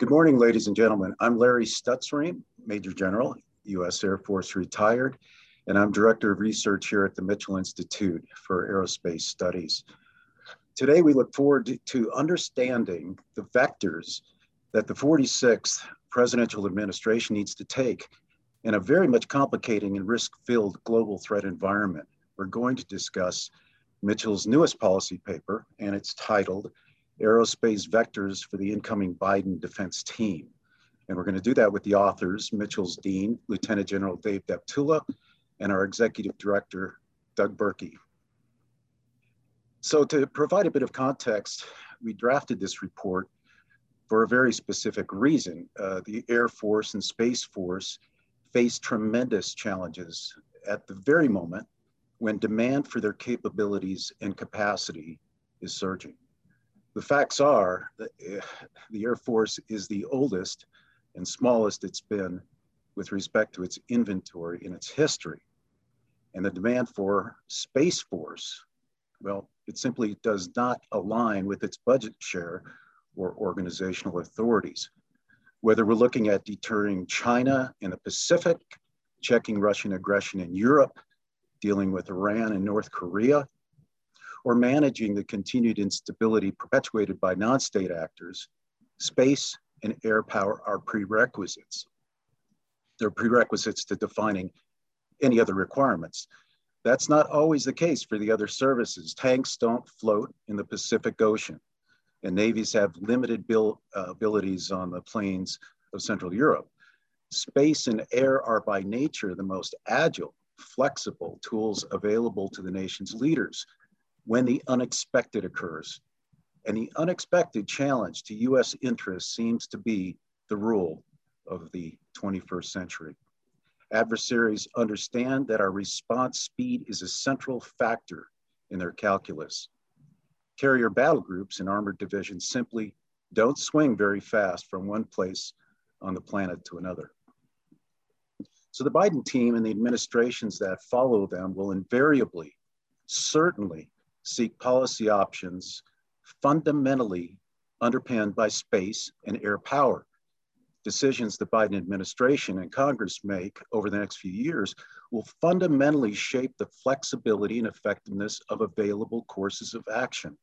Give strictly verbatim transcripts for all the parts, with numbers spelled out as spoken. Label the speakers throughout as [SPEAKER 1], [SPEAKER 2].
[SPEAKER 1] Good morning, ladies and gentlemen. I'm Larry Stutzriem, Major General, U S Air Force retired, and I'm Director of Research here at the Mitchell Institute for Aerospace Studies. Today, we look forward to understanding the vectors that the forty-sixth Presidential Administration needs to take in a very much complicating and risk-filled global threat environment. We're going to discuss Mitchell's newest policy paper, and it's titled Aerospace Vectors for the Incoming Biden Defense Team. And we're going to do that with the authors, Mitchell's Dean, Lieutenant General Dave Deptula, and our Executive Director, Doug Burkey. So to provide a bit of context, we drafted this report for a very specific reason. Uh, the Air Force and Space Force face tremendous challenges at the very moment when demand for their capabilities and capacity is surging. The facts are that the Air Force is the oldest and smallest it's been with respect to its inventory in its history. And the demand for Space Force, well, it simply does not align with its budget share or organizational authorities. Whether we're looking at deterring China in the Pacific, checking Russian aggression in Europe, dealing with Iran and North Korea, or managing the continued instability perpetuated by non-state actors, space and air power are prerequisites. They're prerequisites to defining any other requirements. That's not always the case for the other services. Tanks don't float in the Pacific Ocean, and navies have limited bil- uh, abilities on the plains of Central Europe. Space and air are by nature the most agile, flexible tools available to the nation's leaders when the unexpected occurs. And the unexpected challenge to U S interests seems to be the rule of the twenty-first century. Adversaries understand that our response speed is a central factor in their calculus. Carrier battle groups and armored divisions simply don't swing very fast from one place on the planet to another. So the Biden team and the administrations that follow them will invariably, certainly, seek policy options fundamentally underpinned by space and air power. Decisions the Biden administration and Congress make over the next few years will fundamentally shape the flexibility and effectiveness of available courses of action.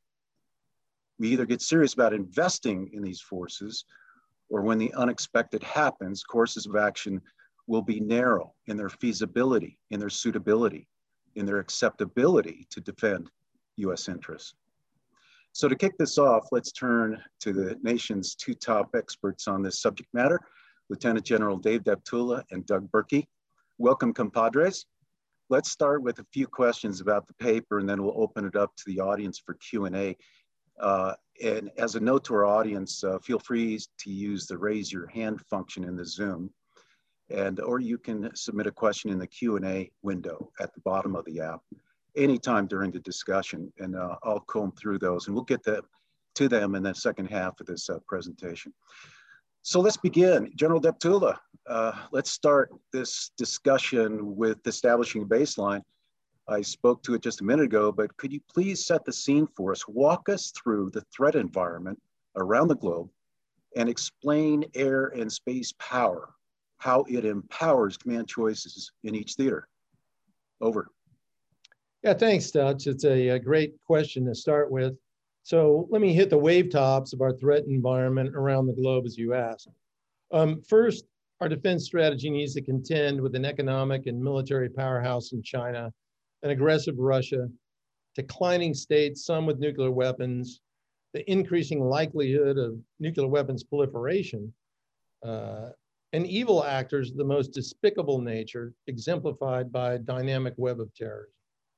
[SPEAKER 1] We either get serious about investing in these forces, or when the unexpected happens, courses of action will be narrow in their feasibility, in their suitability, in their acceptability to defend U S interests. So to kick this off, let's turn to the nation's two top experts on this subject matter, Lieutenant General Dave Deptula and Doug Burkey. Welcome, compadres. Let's start with a few questions about the paper, and then we'll open it up to the audience for Q and A. Uh, and as a note to our audience, uh, feel free to use the raise your hand function in the Zoom, and or you can submit a question in the Q and A window at the bottom of the app anytime during the discussion, and uh, I'll comb through those, and we'll get the, to them in the second half of this uh, presentation. So let's begin. General Deptula, uh, let's start this discussion with establishing a baseline. I spoke to it just a minute ago, but could you please set the scene for us? Walk us through the threat environment around the globe and explain air and space power, how it empowers command choices in each theater. Over.
[SPEAKER 2] Yeah, thanks, Stutz. It's a, a great question to start with. So let me hit the wave tops of our threat environment around the globe, as you asked. Um, first, our defense strategy needs to contend with an economic and military powerhouse in China, an aggressive Russia, declining states, some with nuclear weapons, the increasing likelihood of nuclear weapons proliferation, uh, and evil actors of the most despicable nature, exemplified by a dynamic web of terrorism.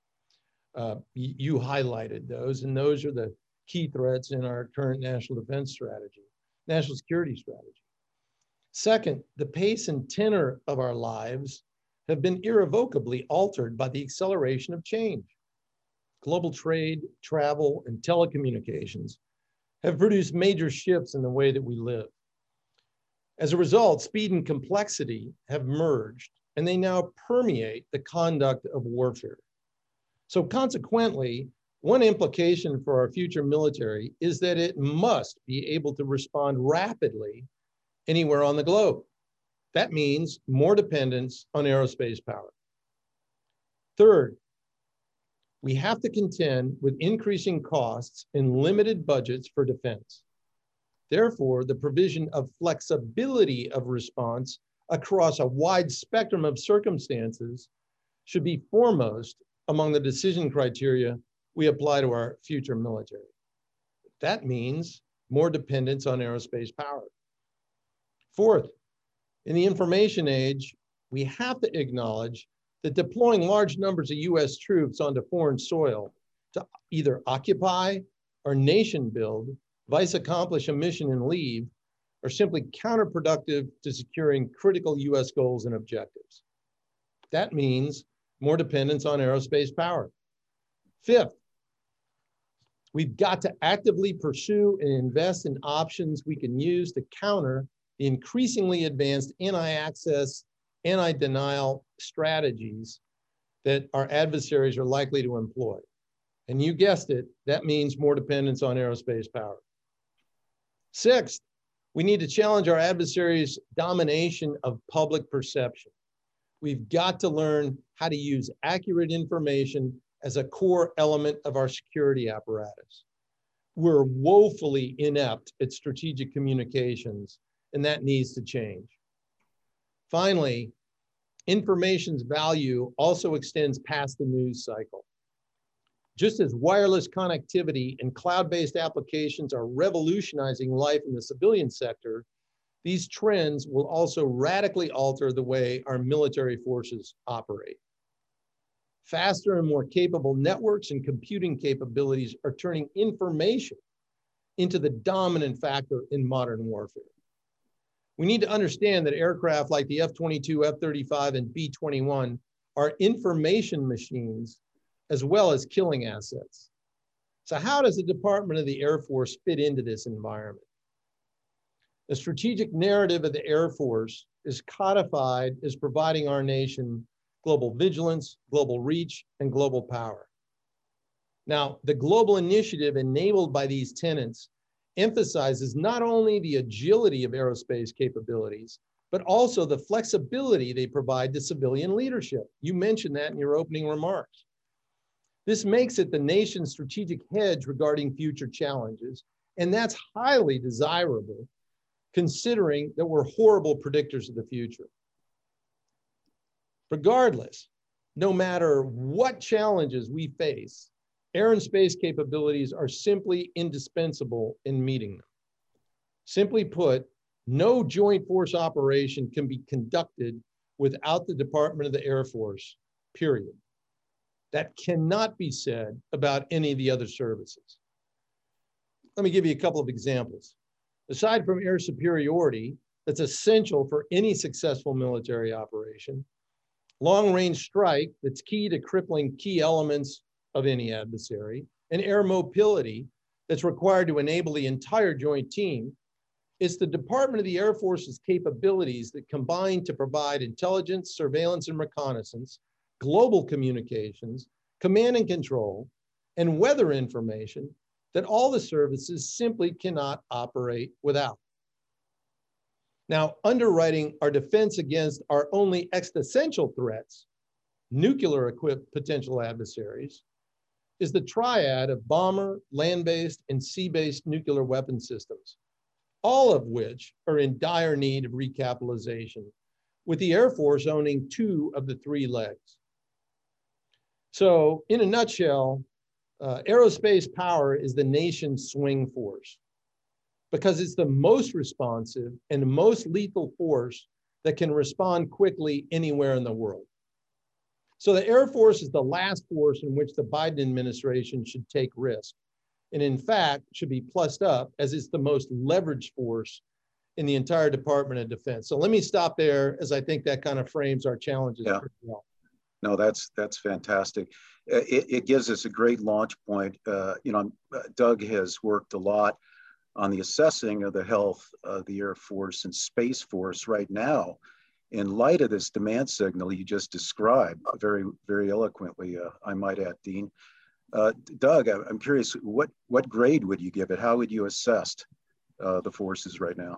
[SPEAKER 2] Uh, you highlighted those, and those are the key threats in our current national defense strategy, national security strategy. Second, the pace and tenor of our lives have been irrevocably altered by the acceleration of change. Global trade, travel, and telecommunications have produced major shifts in the way that we live. As a result, speed and complexity have merged, and they now permeate the conduct of warfare. So consequently, one implication for our future military is that it must be able to respond rapidly anywhere on the globe. That means more dependence on aerospace power. Third, we have to contend with increasing costs and limited budgets for defense. Therefore, the provision of flexibility of response across a wide spectrum of circumstances should be foremost among the decision criteria we apply to our future military. That means more dependence on aerospace power. Fourth, in the information age, we have to acknowledge that deploying large numbers of U S troops onto foreign soil to either occupy or nation build, vice accomplish a mission and leave, are simply counterproductive to securing critical U S goals and objectives. That means more dependence on aerospace power. Fifth, we've got to actively pursue and invest in options we can use to counter the increasingly advanced anti-access, anti-denial strategies that our adversaries are likely to employ. And you guessed it, that means more dependence on aerospace power. Sixth, we need to challenge our adversaries' domination of public perception. We've got to learn how to use accurate information as a core element of our security apparatus. We're woefully inept at strategic communications, and that needs to change. Finally, information's value also extends past the news cycle. Just as wireless connectivity and cloud-based applications are revolutionizing life in the civilian sector, these trends will also radically alter the way our military forces operate. Faster and more capable networks and computing capabilities are turning information into the dominant factor in modern warfare. We need to understand that aircraft like the F twenty-two, F thirty-five, and B twenty-one are information machines as well as killing assets. So how does the Department of the Air Force fit into this environment? The strategic narrative of the Air Force is codified as providing our nation global vigilance, global reach, and global power. Now, the global initiative enabled by these tenets emphasizes not only the agility of aerospace capabilities, but also the flexibility they provide to civilian leadership. You mentioned that in your opening remarks. This makes it the nation's strategic hedge regarding future challenges, and that's highly desirable considering that we're horrible predictors of the future. Regardless, no matter what challenges we face, air and space capabilities are simply indispensable in meeting them. Simply put, no joint force operation can be conducted without the Department of the Air Force, period. That cannot be said about any of the other services. Let me give you a couple of examples. Aside from air superiority, that's essential for any successful military operation, long-range strike that's key to crippling key elements of any adversary, and air mobility that's required to enable the entire joint team, it's the Department of the Air Force's capabilities that combine to provide intelligence, surveillance, and reconnaissance, global communications, command and control, and weather information that all the services simply cannot operate without. Now, underwriting our defense against our only existential threats, nuclear-equipped potential adversaries, is the triad of bomber, land-based, and sea-based nuclear weapon systems, all of which are in dire need of recapitalization, with the Air Force owning two of the three legs. So, in a nutshell, uh, aerospace power is the nation's swing force because it's the most responsive and most lethal force that can respond quickly anywhere in the world. So the Air Force is the last force in which the Biden administration should take risk, and in fact should be plussed up as it's the most leveraged force in the entire Department of Defense. So let me stop there, as I think that kind of frames our challenges
[SPEAKER 1] Yeah.
[SPEAKER 2] pretty well.
[SPEAKER 1] No, that's that's fantastic. It, it gives us a great launch point. Uh, you know, Doug has worked a lot on the assessing of the health of the Air Force and Space Force right now. In light of this demand signal you just described very, very eloquently, uh, I might add, Dean. Uh, Doug, I'm curious, what, what grade would you give it? How would you assess uh, the forces right now?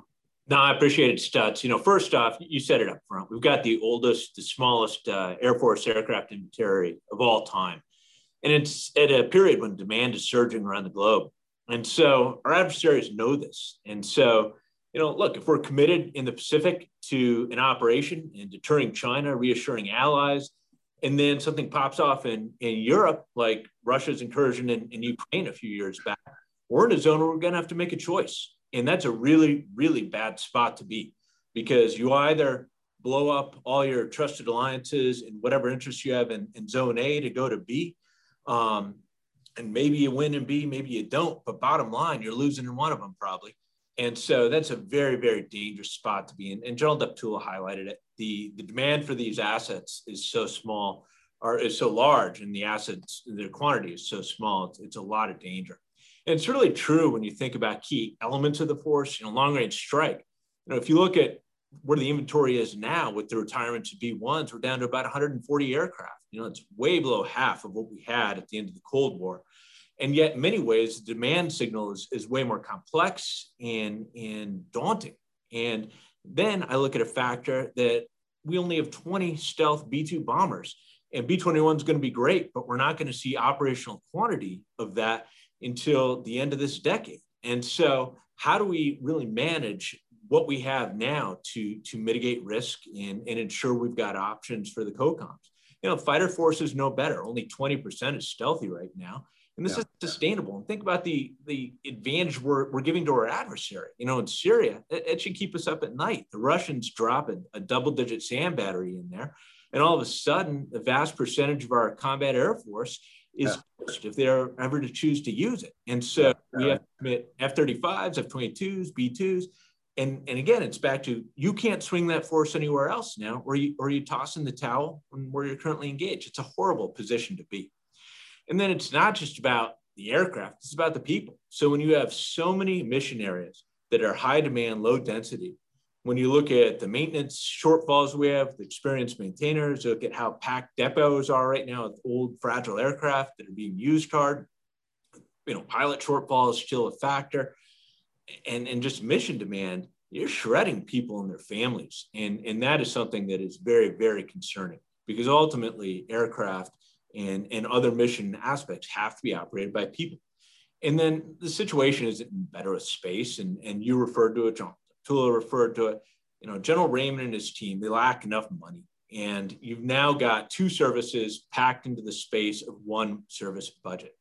[SPEAKER 3] No, I appreciate it, Stutz. You know, first off, you said it up front. We've got the oldest, the smallest uh, Air Force aircraft inventory of all time. And it's at a period when demand is surging around the globe. And so our adversaries know this. And so, you know, look, if we're committed in the Pacific to an operation and deterring China, reassuring allies, and then something pops off in, in Europe, like Russia's incursion in, in Ukraine a few years back, we're in a zone where we're going to have to make a choice. And that's a really, really bad spot to be, because you either blow up all your trusted alliances and whatever interests you have in, in zone A to go to B, um, and maybe you win in B, maybe you don't. But bottom line, you're losing in one of them probably. And so that's a very, very dangerous spot to be in. And General Deptula highlighted it. The, the demand for these assets is so small, or is so large, and the assets, their quantity is so small. It's, it's a lot of danger. And it's really true when you think about key elements of the force, you know, long range strike. You know, if you look at where the inventory is now with the retirements of B ones, we're down to about one hundred forty aircraft. You know, it's way below half of what we had at the end of the Cold War. And yet in many ways, the demand signal is, is way more complex and, and daunting. And then I look at a factor that we only have twenty stealth B two bombers, and B twenty-one is going to be great, but we're not going to see operational quantity of that until the end of this decade. And so how do we really manage what we have now to, to mitigate risk and, and ensure we've got options for the COCOMs? You know, fighter forces know better. Only twenty percent is stealthy right now. And this yeah. is sustainable. And think about the, the advantage we're, we're giving to our adversary. You know, in Syria, it, it should keep us up at night. The Russians drop a, a double-digit SAM battery in there, and all of a sudden, the vast percentage of our combat air force is yeah. if they're ever to choose to use it. And so yeah. we have to commit F thirty-fives, F twenty-twos, B twos. And, and again, it's back to, you can't swing that force anywhere else now, or you, or you toss in the towel where you're currently engaged. It's a horrible position to be. And then it's not just about the aircraft, it's about the people. So when you have so many mission areas that are high demand, low density, when you look at the maintenance shortfalls we have, the experienced maintainers, look at how packed depots are right now with old fragile aircraft that are being used hard, you know, pilot shortfall is still a factor, and, and just mission demand, you're shredding people and their families. And, and that is something that is very, very concerning, because ultimately aircraft and, and other mission aspects have to be operated by people. And then the situation isn't better with space, and, and you referred to it, John Tula referred to it. You know, General Raymond and his team, they lack enough money. And you've now got two services packed into the space of one service budget.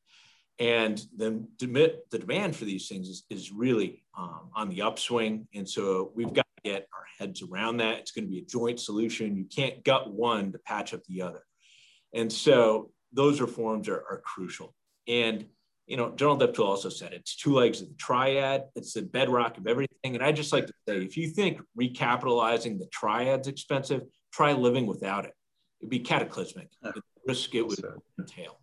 [SPEAKER 3] And then the demand for these things is, is really um, on the upswing. And so we've got to get our heads around that. It's going to be a joint solution. You can't gut one to patch up the other. And so those reforms are, are crucial. And, you know, General Deptula also said it's two legs of the triad. It's the bedrock of everything. And I just like to say, if you think recapitalizing the triad's expensive, try living without it. It'd be cataclysmic. The risk it would entail.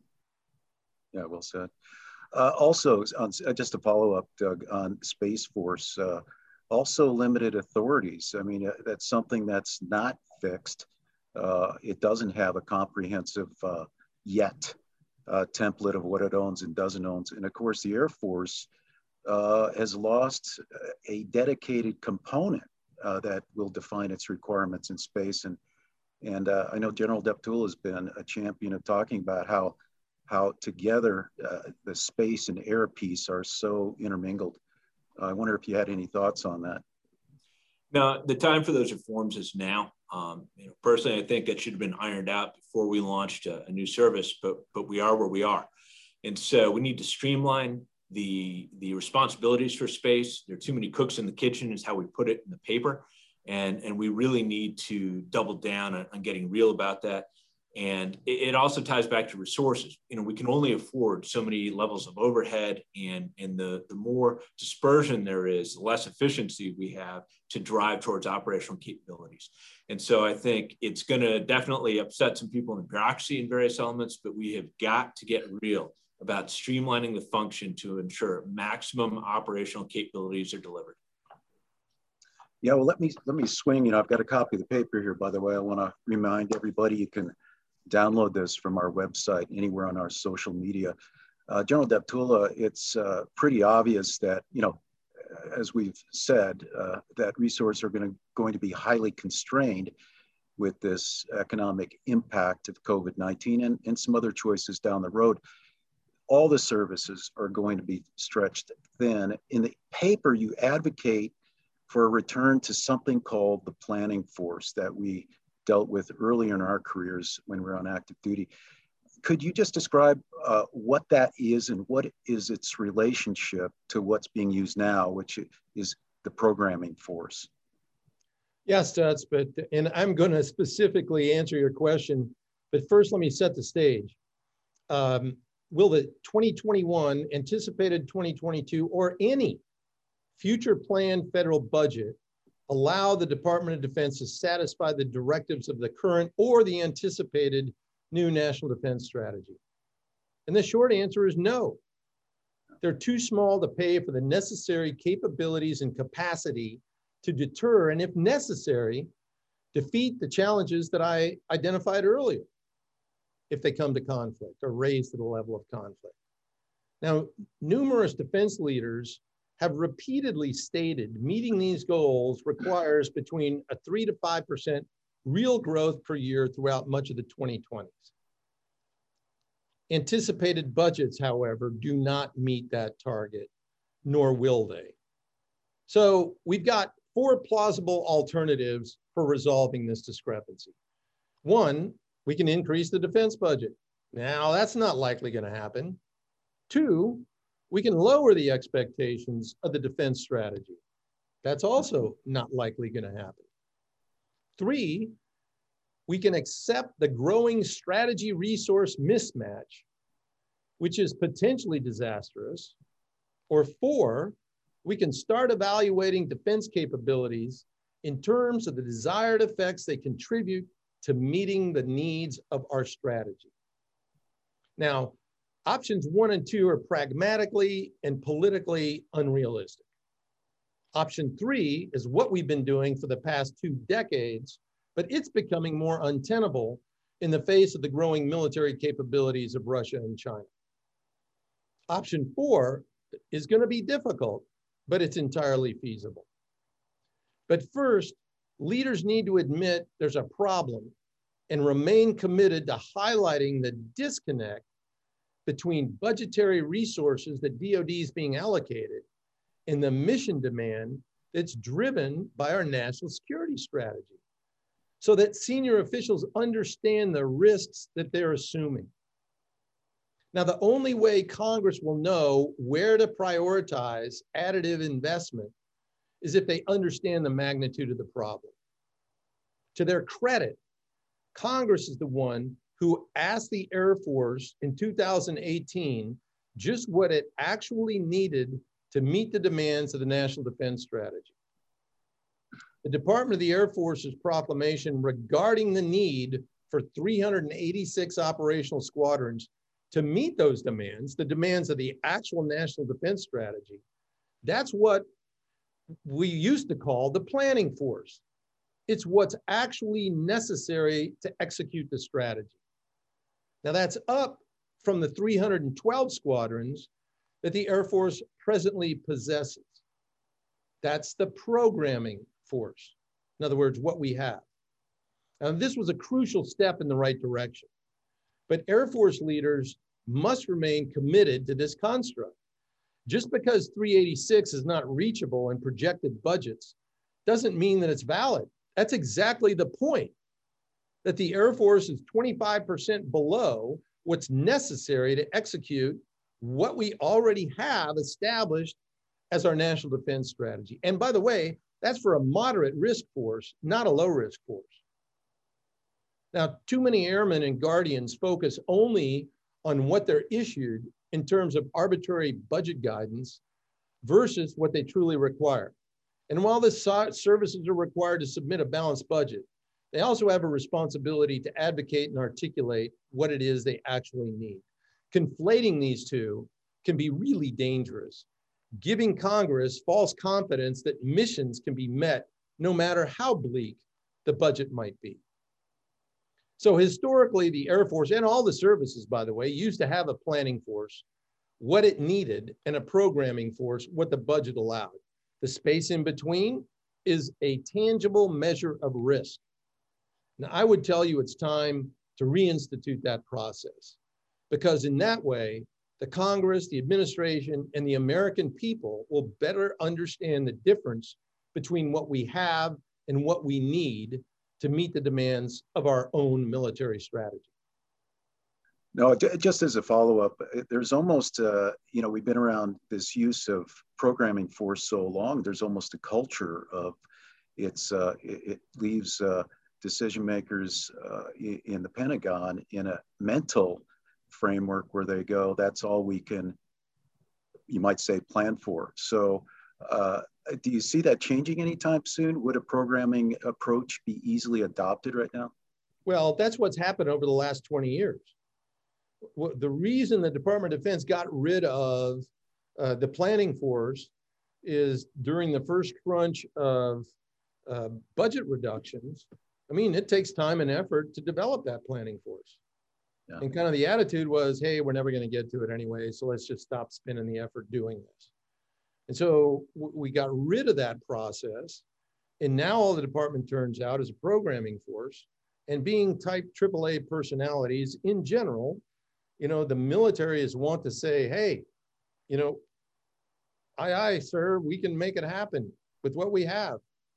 [SPEAKER 1] Yeah, well said. Uh, also, on, just to follow up, Doug, on Space Force, uh, also limited authorities. I mean, uh, that's something that's not fixed. Uh, it doesn't have a comprehensive uh, yet uh, template of what it owns and doesn't own. And of course, the Air Force uh, has lost a dedicated component uh, that will define its requirements in space. And, and uh, I know General Deptula has been a champion of talking about how how together uh, the space and air piece are so intermingled. Uh, I wonder if you had any thoughts on that.
[SPEAKER 3] No, the time for those reforms is now. Um, you know, personally, I think it should have been ironed out before we launched a, a new service, but but we are where we are. And so we need to streamline the, the responsibilities for space. There are too many cooks in the kitchen is how we put it in the paper. And, and we really need to double down on, on getting real about that. And it also ties back to resources. You know, we can only afford so many levels of overhead, and, and the, the more dispersion there is, the less efficiency we have to drive towards operational capabilities. And so I think it's going to definitely upset some people in the bureaucracy in various elements, but we have got to get real about streamlining the function to ensure maximum operational capabilities are delivered.
[SPEAKER 1] Yeah, well, let me, let me swing, you know, I've got a copy of the paper here, by the way. I want to remind everybody you can download this from our website, anywhere on our social media. Uh, General Deptula, it's uh, pretty obvious that, you know, as we've said, uh, that resources are going to, going to be highly constrained with this economic impact of COVID nineteen and, and some other choices down the road. All the services are going to be stretched thin. In the paper, you advocate for a return to something called the planning force that we dealt with earlier in our careers when we were on active duty. Could you just describe uh, what that is and what is its relationship to what's being used now, which is the programming force?
[SPEAKER 2] Yes, Stutz, but, and I'm going to specifically answer your question, but first let me set the stage. Um, will the twenty twenty-one, anticipated twenty twenty-two, or any future planned federal budget allow the Department of Defense to satisfy the directives of the current or the anticipated new national defense strategy? And the short answer is no. They're too small to pay for the necessary capabilities and capacity to deter, and if necessary, defeat the challenges that I identified earlier if they come to conflict or raise to the level of conflict. Now, numerous defense leaders have repeatedly stated meeting these goals requires between a three to five percent real growth per year throughout much of the twenty twenties. Anticipated budgets, however, do not meet that target, nor will they. So we've got four plausible alternatives for resolving this discrepancy. One, we can increase the defense budget. Now, that's not likely going to happen. Two, we can lower the expectations of the defense strategy. That's also not likely going to happen. Three, we can accept the growing strategy resource mismatch, which is potentially disastrous. Or four, we can start evaluating defense capabilities in terms of the desired effects they contribute to meeting the needs of our strategy. Now, options one and two are pragmatically and politically unrealistic. Option three is what we've been doing for the past two decades, but it's becoming more untenable in the face of the growing military capabilities of Russia and China. Option four is going to be difficult, but it's entirely feasible. But first, leaders need to admit there's a problem and remain committed to highlighting the disconnect between budgetary resources that D O D is being allocated and the mission demand that's driven by our national security strategy, so that senior officials understand the risks that they're assuming. Now, the only way Congress will know where to prioritize additive investment is if they understand the magnitude of the problem. To their credit, Congress is the one who asked the Air Force in two thousand eighteen just what it actually needed to meet the demands of the National Defense Strategy. The Department of the Air Force's proclamation regarding the need for three hundred eighty-six operational squadrons to meet those demands, the demands of the actual National Defense Strategy, that's what we used to call the planning force. It's what's actually necessary to execute the strategy. Now that's up from the three hundred twelve squadrons that the Air Force presently possesses. That's the programming force. In other words, what we have. Now this was a crucial step in the right direction, but Air Force leaders must remain committed to this construct. Just because three eighty-six is not reachable in projected budgets doesn't mean that it's valid. That's exactly the point, that the Air Force is twenty-five percent below what's necessary to execute what we already have established as our national defense strategy. And by the way, that's for a moderate risk force, not a low risk force. Now, too many airmen and guardians focus only on what they're issued in terms of arbitrary budget guidance versus what they truly require. And while the services are required to submit a balanced budget, they also have a responsibility to advocate and articulate what it is they actually need. Conflating these two can be really dangerous, giving Congress false confidence that missions can be met no matter how bleak the budget might be. So historically, the Air Force and all the services, by the way, used to have a planning force, what it needed, and a programming force, what the budget allowed. The space in between is a tangible measure of risk. Now, I would tell you it's time to reinstitute that process, because in that way, the Congress, the administration, and the American people will better understand the difference between what we have and what we need to meet the demands of our own military strategy.
[SPEAKER 1] No, just as a follow-up, there's almost, uh, you know, we've been around this use of programming for so long, there's almost a culture of it's, uh, it, it leaves uh, decision makers uh, in the Pentagon in a mental framework where they go, that's all we can, you might say, plan for. So uh, do you see that changing anytime soon? Would a programming approach be easily adopted right now?
[SPEAKER 2] Well, that's what's happened over the last twenty years. The reason the Department of Defense got rid of uh, the planning force is during the first crunch of uh, budget reductions. I mean, it takes time and effort to develop that planning force. Yeah. And kind of the attitude was, hey, we're never going to get to it anyway, so let's just stop spending the effort doing this. And so we got rid of that process. And now all the department turns out is a programming force. And being type triple A personalities in general, you know, the military is want to say, hey, you know, aye, aye, sir, we can make it happen with what we have.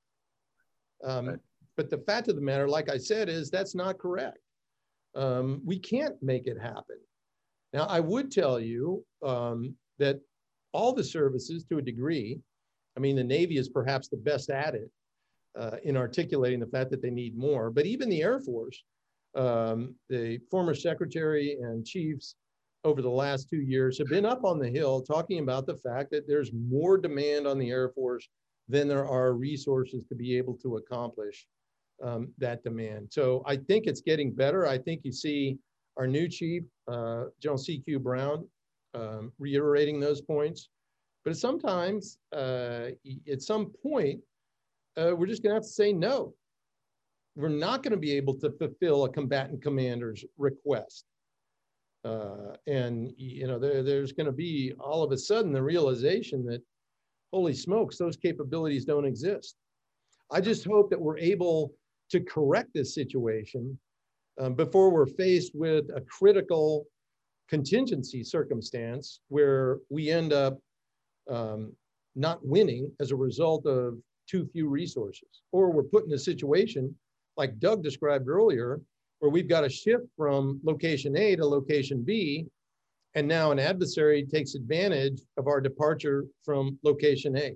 [SPEAKER 2] Um, right. But the fact of the matter, like I said, is that's not correct. Um, we can't make it happen. Now, I would tell you um, that all the services to a degree, I mean, the Navy is perhaps the best at it uh, in articulating the fact that they need more, but even the Air Force, Um, the former secretary and chiefs over the last two years have been up on the Hill talking about the fact that there's more demand on the Air Force than there are resources to be able to accomplish um, that demand. So I think it's getting better. I think you see our new chief, uh, General C Q Brown, um, reiterating those points. But sometimes, uh, at some point, uh, we're just gonna have to say no. We're not going to be able to fulfill a combatant commander's request. Uh, and, you know, there, there's going to be all of a sudden the realization that, holy smokes, those capabilities don't exist. I just hope that we're able to correct this situation um, before we're faced with a critical contingency circumstance where we end up um, not winning as a result of too few resources, or we're put in a situation like Doug described earlier, where we've got to shift from location A to location B, and now an adversary takes advantage of our departure from location A.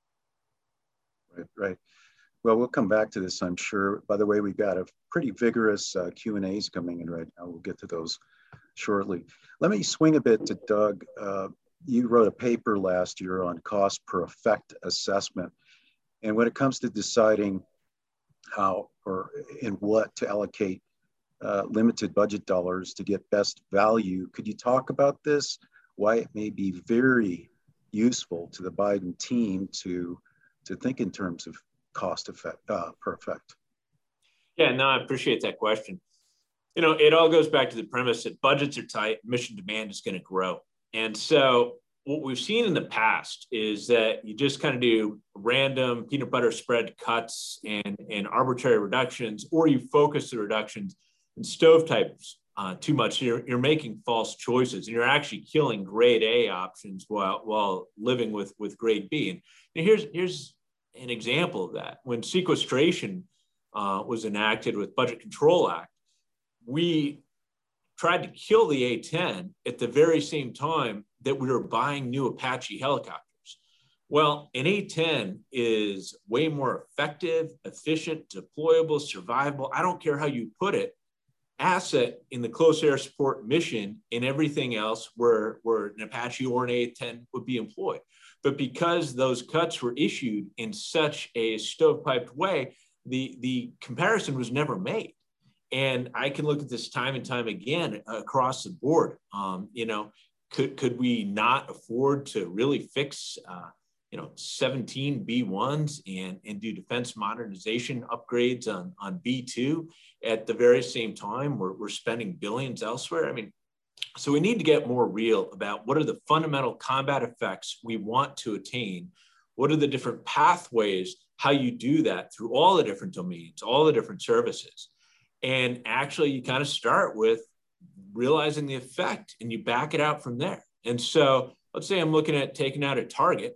[SPEAKER 1] Right, right. Well, we'll come back to this, I'm sure. By the way, we've got a pretty vigorous uh, Q and A's coming in right now. We'll get to those shortly. Let me swing a bit to Doug. Uh, you wrote a paper last year on cost per effect assessment. And when it comes to deciding how or in what to allocate uh, limited budget dollars to get best value, could you talk about this? Why it may be very useful to the Biden team to, to think in terms of cost effect, uh, per effect?
[SPEAKER 3] Yeah, no, I appreciate that question. You know, it all goes back to the premise that budgets are tight, mission demand is going to grow. And so what we've seen in the past is that you just kind of do random peanut butter spread cuts and, and arbitrary reductions, or you focus the reductions in stovetypes uh, too much. You're, you're making false choices, and you're actually killing grade A options while, while living with, with grade B. And, and here's, here's an example of that. When sequestration uh, was enacted with Budget Control Act, we tried to kill the A ten at the very same time that we were buying new Apache helicopters. Well, an A ten is way more effective, efficient, deployable, survivable, I don't care how you put it, asset in the close air support mission and everything else where, where an Apache or an A ten would be employed. But because those cuts were issued in such a stovepiped way, the, the comparison was never made. And I can look at this time and time again across the board. Um, you know, could could we not afford to really fix, uh, you know, seventeen B ones and and do defense modernization upgrades on on B two at the very same time we're we're spending billions elsewhere? I mean, so we need to get more real about what are the fundamental combat effects we want to attain What are the different pathways, how you do that through all the different domains, all the different services. And actually you kind of start with realizing the effect and you back it out from there. And so let's say I'm looking at taking out a target.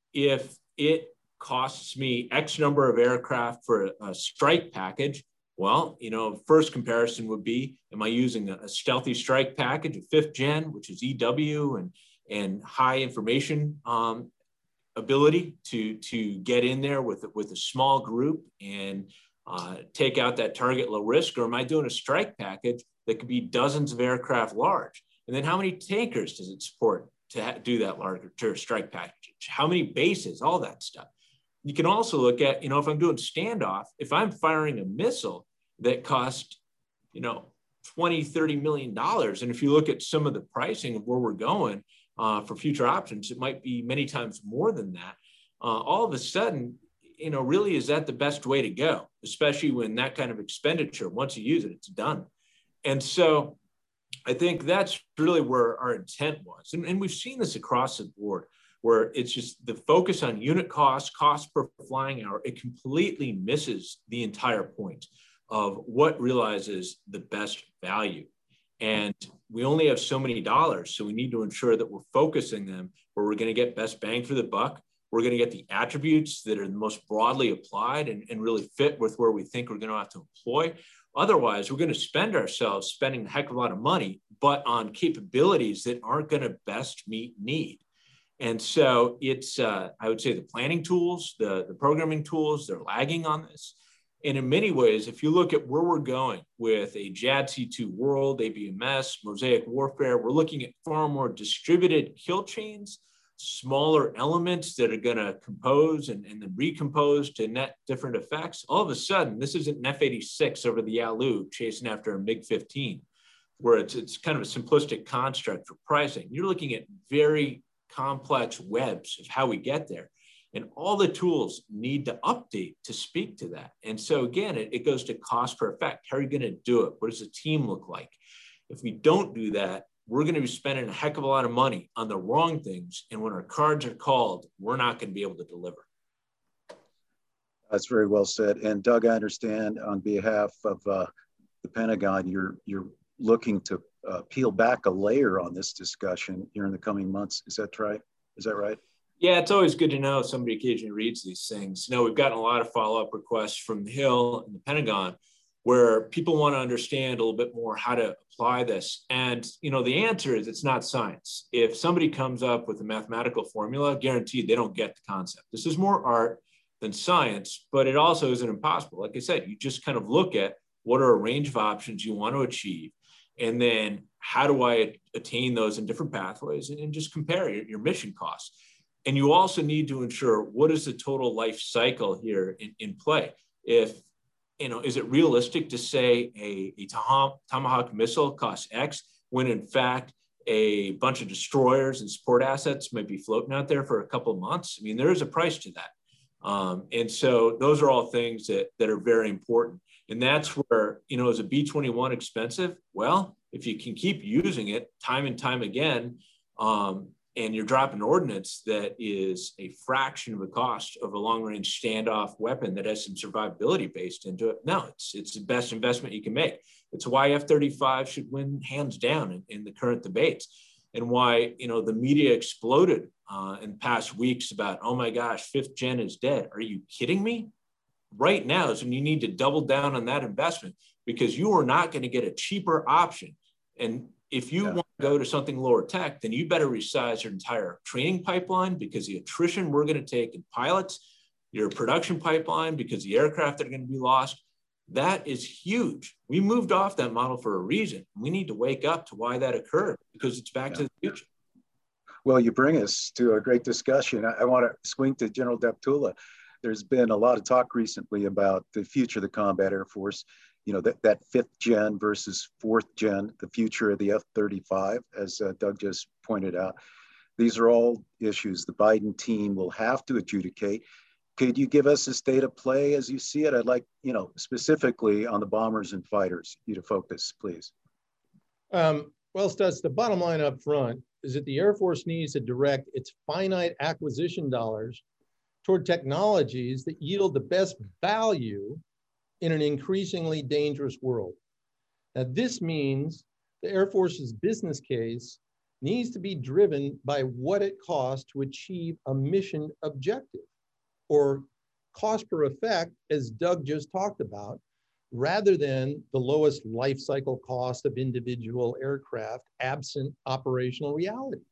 [SPEAKER 3] If it costs me X number of aircraft for a, a strike package, well, you know, first comparison would be, am I using a, a stealthy strike package, a fifth gen, which is E W and, and high information um, ability to, to get in there with, with a small group and uh, take out that target low risk? Or am I doing a strike package that could be dozens of aircraft large? And then how many tankers does it support to do that larger strike package? How many bases, all that stuff. You can also look at, you know, if I'm doing standoff, if I'm firing a missile that cost, you know, twenty, thirty million dollars. And if you look at some of the pricing of where we're going uh, for future options, it might be many times more than that. Uh, all of a sudden, you know, really, is that the best way to go? Especially when that kind of expenditure, once you use it, it's done. And so I think that's really where our intent was. And, and we've seen this across the board, where it's just the focus on unit cost, cost per flying hour, it completely misses the entire point of what realizes the best value. And we only have so many dollars, so we need to ensure that we're focusing them where we're going to get best bang for the buck. We're going to get the attributes that are the most broadly applied and, and really fit with where we think we're going to have to employ. Otherwise, we're going to spend ourselves spending a heck of a lot of money, but on capabilities that aren't going to best meet need. And so it's, uh, I would say the planning tools, the, the programming tools, they're lagging on this. And in many ways, if you look at where we're going with a J A D C two world, A B M S, Mosaic warfare, we're looking at far more distributed kill chains, smaller elements that are going to compose and, and then recompose to net different effects. All of a sudden, this isn't an F eighty-six over the Yalu chasing after a MiG fifteen, where it's, it's kind of a simplistic construct for pricing. You're looking at very complex webs of how we get there. And all the tools need to update to speak to that. And so again, it, it goes to cost per effect. How are you going to do it? What does the team look like? If we don't do that, we're going to be spending a heck of a lot of money on the wrong things. And when our cards are called, we're not going to be able to deliver.
[SPEAKER 1] That's very well said. And Doug, I understand on behalf of uh, the Pentagon, you're, you're looking to uh, peel back a layer on this discussion here in the coming months. Is that right? Is that right?
[SPEAKER 3] Yeah, it's always good to know if somebody occasionally reads these things. You know, we've gotten a lot of follow-up requests from the Hill and the Pentagon where people want to understand a little bit more how to apply this. And, you know, the answer is it's not science. If somebody comes up with a mathematical formula, guaranteed they don't get the concept. This is more art than science, but it also isn't impossible. Like I said, you just kind of look at what are a range of options you want to achieve, and then how do I attain those in different pathways, and, and just compare your, your mission costs. And you also need to ensure what is the total life cycle here in, in play. If, you know, is it realistic to say a, a Tomahawk missile costs X when in fact a bunch of destroyers and support assets might be floating out there for a couple of months? I mean, there is a price to that. Um, and so those are all things that, that are very important. And that's where, you know, is a B twenty-one expensive? Well, if you can keep using it time and time again, um, and you're dropping ordnance that is a fraction of the cost of a long-range standoff weapon that has some survivability based into it, no, it's it's the best investment you can make. It's why F thirty-five should win hands down in, in the current debates, and why, you know, the media exploded uh, in past weeks about, oh my gosh, fifth gen is dead. Are you kidding me? Right now is when you need to double down on that investment, because you are not going to get a cheaper option. And if you yeah. want to go to something lower tech, then you better resize your entire training pipeline, because the attrition we're going to take in pilots, your production pipeline, because the aircraft that are going to be lost, that is huge. We moved off that model for a reason. We need to wake up to why that occurred, because it's back yeah. to the future.
[SPEAKER 1] Well, you bring us to a great discussion. I, I want to swing to General Deptula. There's been a lot of talk recently about the future of the combat Air Force. You know, that, that fifth gen versus fourth gen, the future of the F thirty-five, as uh, Doug just pointed out. These are all issues the Biden team will have to adjudicate. Could you give us a state of play as you see it? I'd like, you know, specifically on the bombers and fighters, you to focus, please.
[SPEAKER 2] Um, well, Stutz, the bottom line up front is that the Air Force needs to direct its finite acquisition dollars toward technologies that yield the best value in an increasingly dangerous world. Now, this means the Air Force's business case needs to be driven by what it costs to achieve a mission objective, or cost per effect, as Doug just talked about, rather than the lowest life cycle cost of individual aircraft absent operational realities.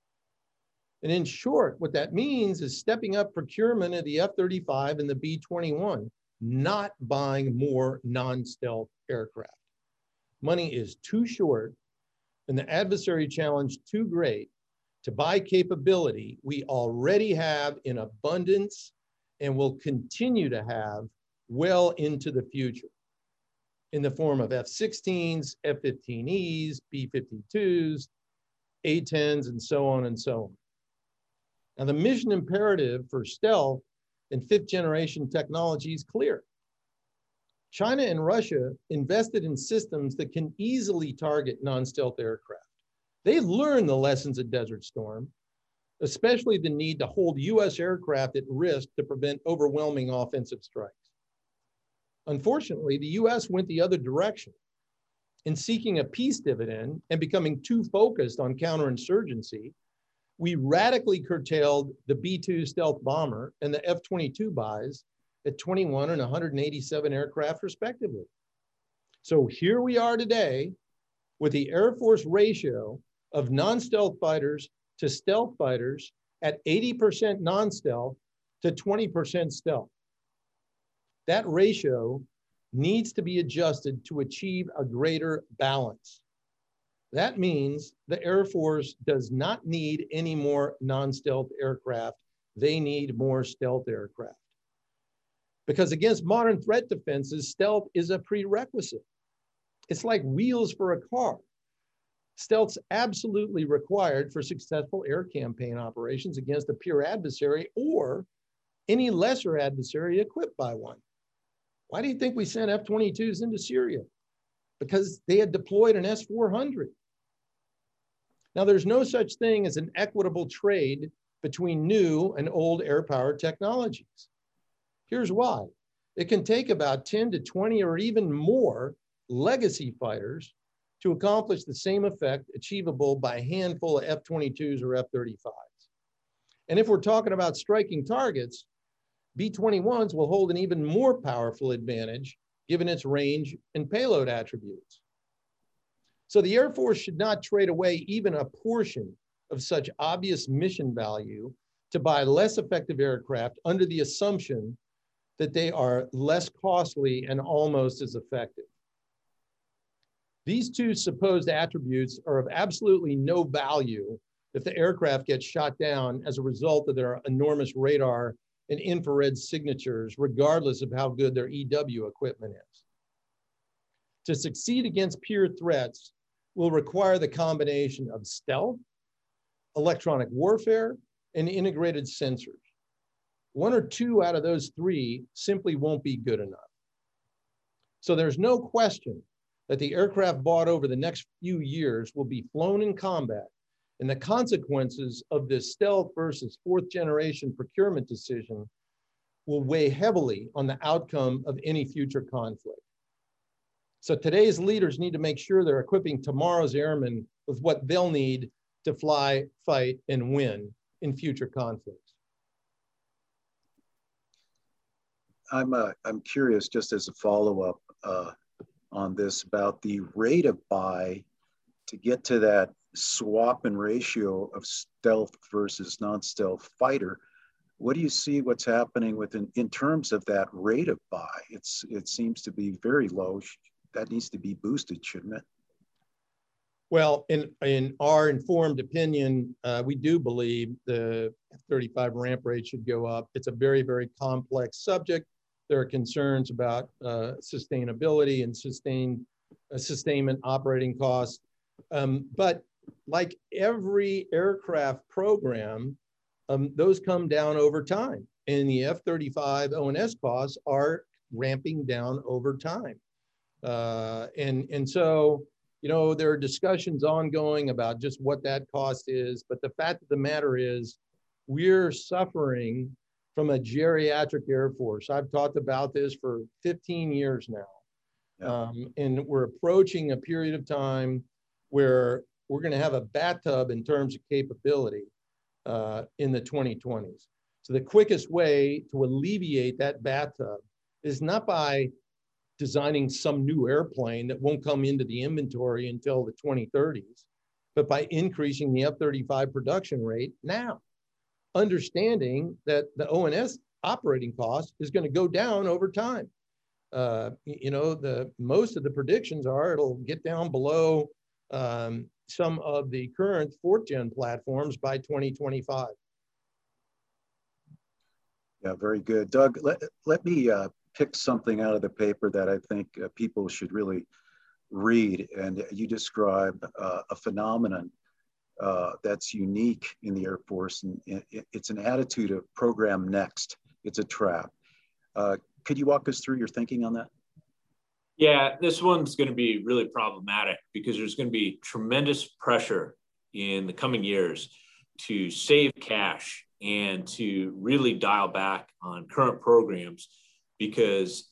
[SPEAKER 2] And in short, what that means is stepping up procurement of the F thirty-five and the B twenty-one, not buying more non-stealth aircraft. Money is too short and the adversary challenge too great to buy capability we already have in abundance and will continue to have well into the future in the form of F sixteens, F fifteen Es, B fifty-twos, A tens, and so on and so on. Now, the mission imperative for stealth and fifth generation technology is clear. China and Russia invested in systems that can easily target non-stealth aircraft. They've learned the lessons of Desert Storm, especially the need to hold U S aircraft at risk to prevent overwhelming offensive strikes. Unfortunately, the U S went the other direction. In seeking a peace dividend and becoming too focused on counterinsurgency, we radically curtailed the B two stealth bomber and the F twenty-two buys at twenty-one and one hundred eighty-seven aircraft respectively. So here we are today with the Air Force ratio of non-stealth fighters to stealth fighters at eighty percent non-stealth to twenty percent stealth. That ratio needs to be adjusted to achieve a greater balance. That means the Air Force does not need any more non-stealth aircraft. They need more stealth aircraft. Because against modern threat defenses, stealth is a prerequisite. It's like wheels for a car. Stealth's absolutely required for successful air campaign operations against a peer adversary or any lesser adversary equipped by one. Why do you think we sent F twenty-twos into Syria? Because they had deployed an S four hundred. Now, there's no such thing as an equitable trade between new and old air power technologies. Here's why. It can take about ten to twenty or even more legacy fighters to accomplish the same effect achievable by a handful of F twenty-twos or F thirty-fives. And if we're talking about striking targets, B twenty-ones will hold an even more powerful advantage given its range and payload attributes. So the Air Force should not trade away even a portion of such obvious mission value to buy less effective aircraft under the assumption that they are less costly and almost as effective. These two supposed attributes are of absolutely no value if the aircraft gets shot down as a result of their enormous radar and infrared signatures, regardless of how good their E W equipment is. To succeed against peer threats will require the combination of stealth, electronic warfare, and integrated sensors. One or two out of those three simply won't be good enough. So there's no question that the aircraft bought over the next few years will be flown in combat, and the consequences of this stealth versus fourth generation procurement decision will weigh heavily on the outcome of any future conflict. So today's leaders need to make sure they're equipping tomorrow's airmen with what they'll need to fly, fight, and win in future conflicts.
[SPEAKER 1] I'm, uh, I'm curious, just as a follow-up uh, on this, about the rate of buy to get to that swap and ratio of stealth versus non-stealth fighter. What do you see what's happening within, in terms of that rate of buy? It's, it seems to be very low. That needs to be boosted, shouldn't it?
[SPEAKER 2] Well, in, in our informed opinion, uh, we do believe the F thirty-five ramp rate should go up. It's a very, very complex subject. There are concerns about uh, sustainability and sustain, uh, sustainment operating costs. Um, but like every aircraft program, um, those come down over time. And the F thirty-five O and S costs are ramping down over time. Uh, and, and so, you know, there are discussions ongoing about just what that cost is. But the fact of the matter is, we're suffering from a geriatric Air Force. I've talked about this for fifteen years now. Yeah. Um, and we're approaching a period of time where we're going to have a bathtub in terms of capability uh, in the twenty twenties. So the quickest way to alleviate that bathtub is not by designing some new airplane that won't come into the inventory until the twenty thirties, but by increasing the F thirty-five production rate now, understanding that the O N S operating cost is going to go down over time. Uh, you know, the most of the predictions are it'll get down below um, some of the current fourth gen platforms by twenty twenty-five.
[SPEAKER 1] Yeah, very good. Doug, let, let me uh, pick something out of the paper that I think uh, people should really read. And you describe uh, a phenomenon uh, that's unique in the Air Force. And it, it's an attitude of program next. It's a trap. Uh, could you walk us through your thinking on that?
[SPEAKER 3] Yeah, this one's going to be really problematic because there's going to be tremendous pressure in the coming years to save cash and to really dial back on current programs because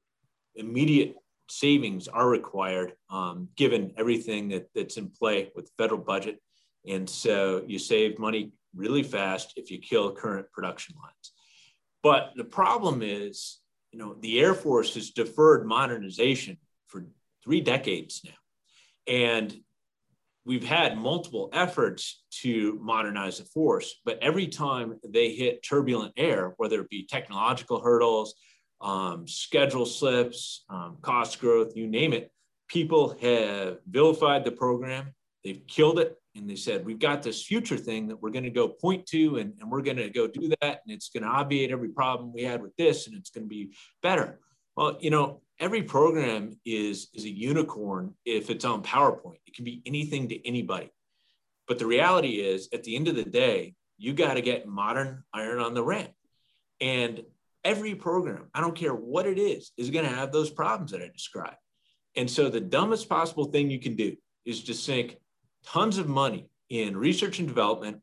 [SPEAKER 3] immediate savings are required um, given everything that, that's in play with the federal budget. And so you save money really fast if you kill current production lines. But the problem is, you know, the Air Force has deferred modernization for three decades now. And we've had multiple efforts to modernize the force, but every time they hit turbulent air, whether it be technological hurdles, um, schedule slips, um, cost growth, you name it, people have vilified the program. They've killed it. And they said, we've got this future thing that we're going to go point to, and, and we're going to go do that. And it's going to obviate every problem we had with this, and it's going to be better. Well, you know, every program is, is a unicorn if it's on PowerPoint. It can be anything to anybody. But the reality is, at the end of the day, you got to get modern iron on the ramp. And every program, I don't care what it is, is going to have those problems that I described. And so the dumbest possible thing you can do is to sink tons of money in research and development,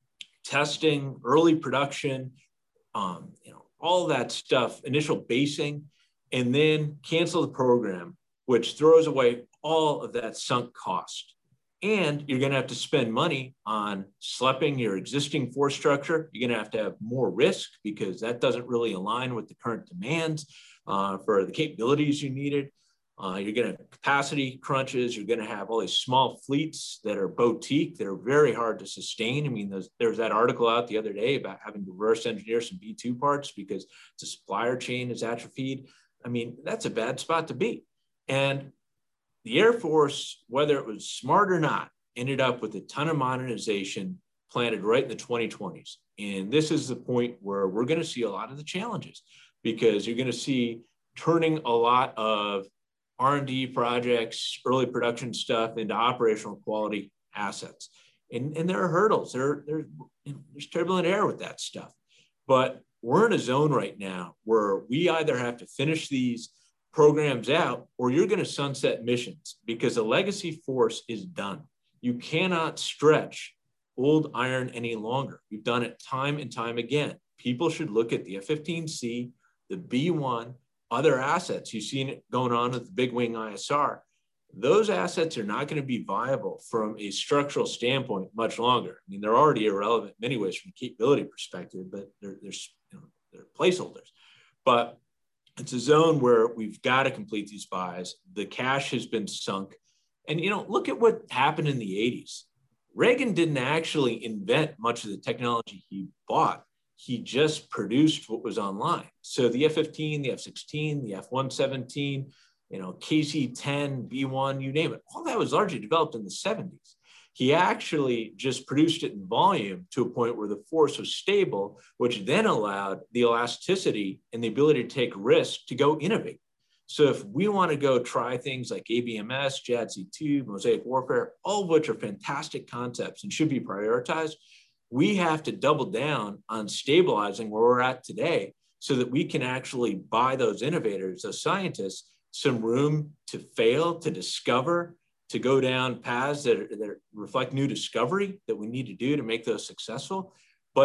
[SPEAKER 3] testing, early production, um, you know, all that stuff, initial basing, and then cancel the program, which throws away all of that sunk cost. And you're going to have to spend money on schlepping your existing force structure. You're going to have to have more risk because that doesn't really align with the current demands uh, for the capabilities you needed. Uh, you're going to have capacity crunches. You're going to have all these small fleets that are boutique. They're very hard to sustain. I mean, there was that article out the other day about having to reverse engineer some B two parts because the supplier chain is atrophied. I mean, that's a bad spot to be. And the Air Force, whether it was smart or not, ended up with a ton of modernization planted right in the twenty twenties. And this is the point where we're going to see a lot of the challenges because you're going to see turning a lot of R and D projects, early production stuff into operational quality assets. And, and there are hurdles. There, there, there's turbulent air with that stuff. But we're in a zone right now where we either have to finish these programs out or you're going to sunset missions because the legacy force is done. You cannot stretch old iron any longer. We've done it time and time again. People should look at the F fifteen C, the B one, other assets. You've seen it going on with the Big Wing I S R. Those assets are not going to be viable from a structural standpoint much longer. I mean, they're already irrelevant in many ways from a capability perspective, but they're, they're, you know, they're placeholders. But it's a zone where we've got to complete these buys. The cash has been sunk. And, you know, look at what happened in the eighties. Reagan didn't actually invent much of the technology he bought. He just produced what was online. So the F fifteen, the F sixteen, the F one seventeen, you know, K C ten, B one, you name it. All that was largely developed in the seventies. He actually just produced it in volume to a point where the force was stable, which then allowed the elasticity and the ability to take risks to go innovate. So if we want to go try things like A B M S, J A D C two, Mosaic Warfare, all of which are fantastic concepts and should be prioritized, we have to double down on stabilizing where we're at today so that we can actually buy those innovators, those scientists, some room to fail, to discover, to go down paths that, are, that reflect new discovery that we need to do to make those successful. But if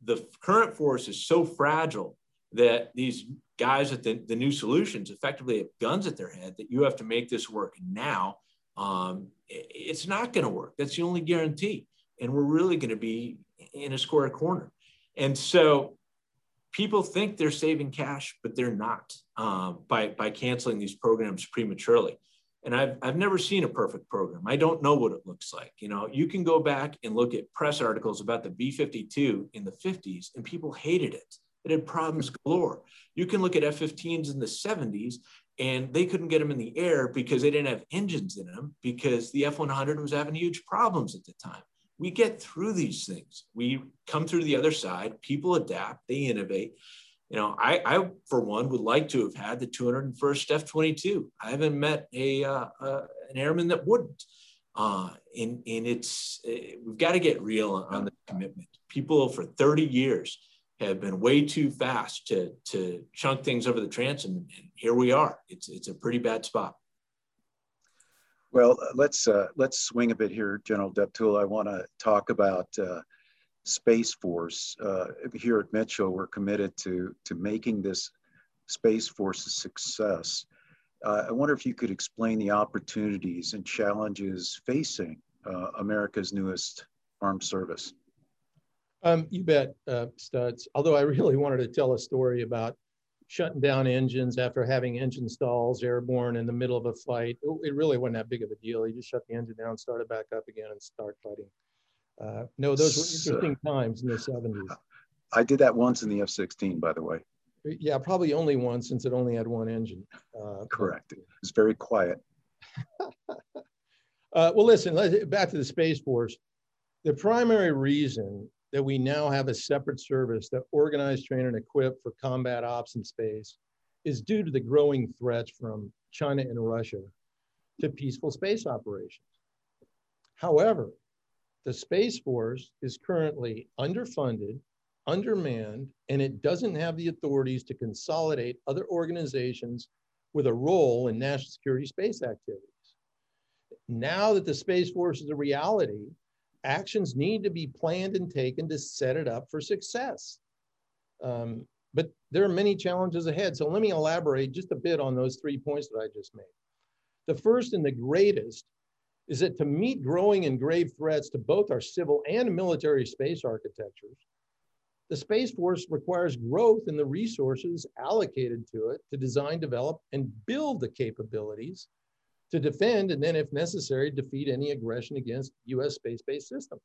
[SPEAKER 3] the current force is so fragile that these guys at the, the new solutions effectively have guns at their head that you have to make this work now. Um, it's not going to work. That's the only guarantee. And we're really going to be in a square corner. And so people think they're saving cash, but they're not um, by, by canceling these programs prematurely. And I've, I've never seen a perfect program. I don't know what it looks like. You know, you can go back and look at press articles about the B fifty-two in the fifties, and people hated it. It had problems galore. You can look at F fifteens in the seventies, and they couldn't get them in the air because they didn't have engines in them, because the F one hundred was having huge problems at the time. We get through these things. We come through the other side. People adapt. They innovate. You know, I, I for one, would like to have had the two hundred first F twenty-two. I haven't met a uh, uh, an airman that wouldn't. Uh, and and it's uh, we've got to get real on the commitment. People for thirty years have been way too fast to to chunk things over the transom, and here we are. It's it's a pretty bad spot.
[SPEAKER 1] Well, let's uh, let's swing a bit here, General Deptula. I want to talk about uh, Space Force. Uh, here at Mitchell, we're committed to to making this Space Force a success. Uh, I wonder if you could explain the opportunities and challenges facing uh, America's newest armed service.
[SPEAKER 2] Um, you bet, uh, Studs. Although I really wanted to tell a story about shutting down engines after having engine stalls airborne in the middle of a fight. It really wasn't that big of a deal. You just shut the engine down, start it back up again, and start fighting. Uh, no, those were interesting times in the seventies.
[SPEAKER 1] I did that once in the F sixteen, by the way.
[SPEAKER 2] Yeah, probably only one, since it only had one engine. Uh,
[SPEAKER 1] Correct. It was very quiet.
[SPEAKER 2] uh, well, listen, let's, back to the Space Force. The primary reason that we now have a separate service that organize, train, and equip for combat ops in space is due to the growing threats from China and Russia to peaceful space operations. However, the Space Force is currently underfunded, undermanned, and it doesn't have the authorities to consolidate other organizations with a role in national security space activities. Now that the Space Force is a reality, actions need to be planned and taken to set it up for success. Um, but there are many challenges ahead. So let me elaborate just a bit on those three points that I just made. The first and the greatest is that to meet growing and grave threats to both our civil and military space architectures, the Space Force requires growth in the resources allocated to it to design, develop, and build the capabilities to defend, and then if necessary, defeat any aggression against U S space-based systems.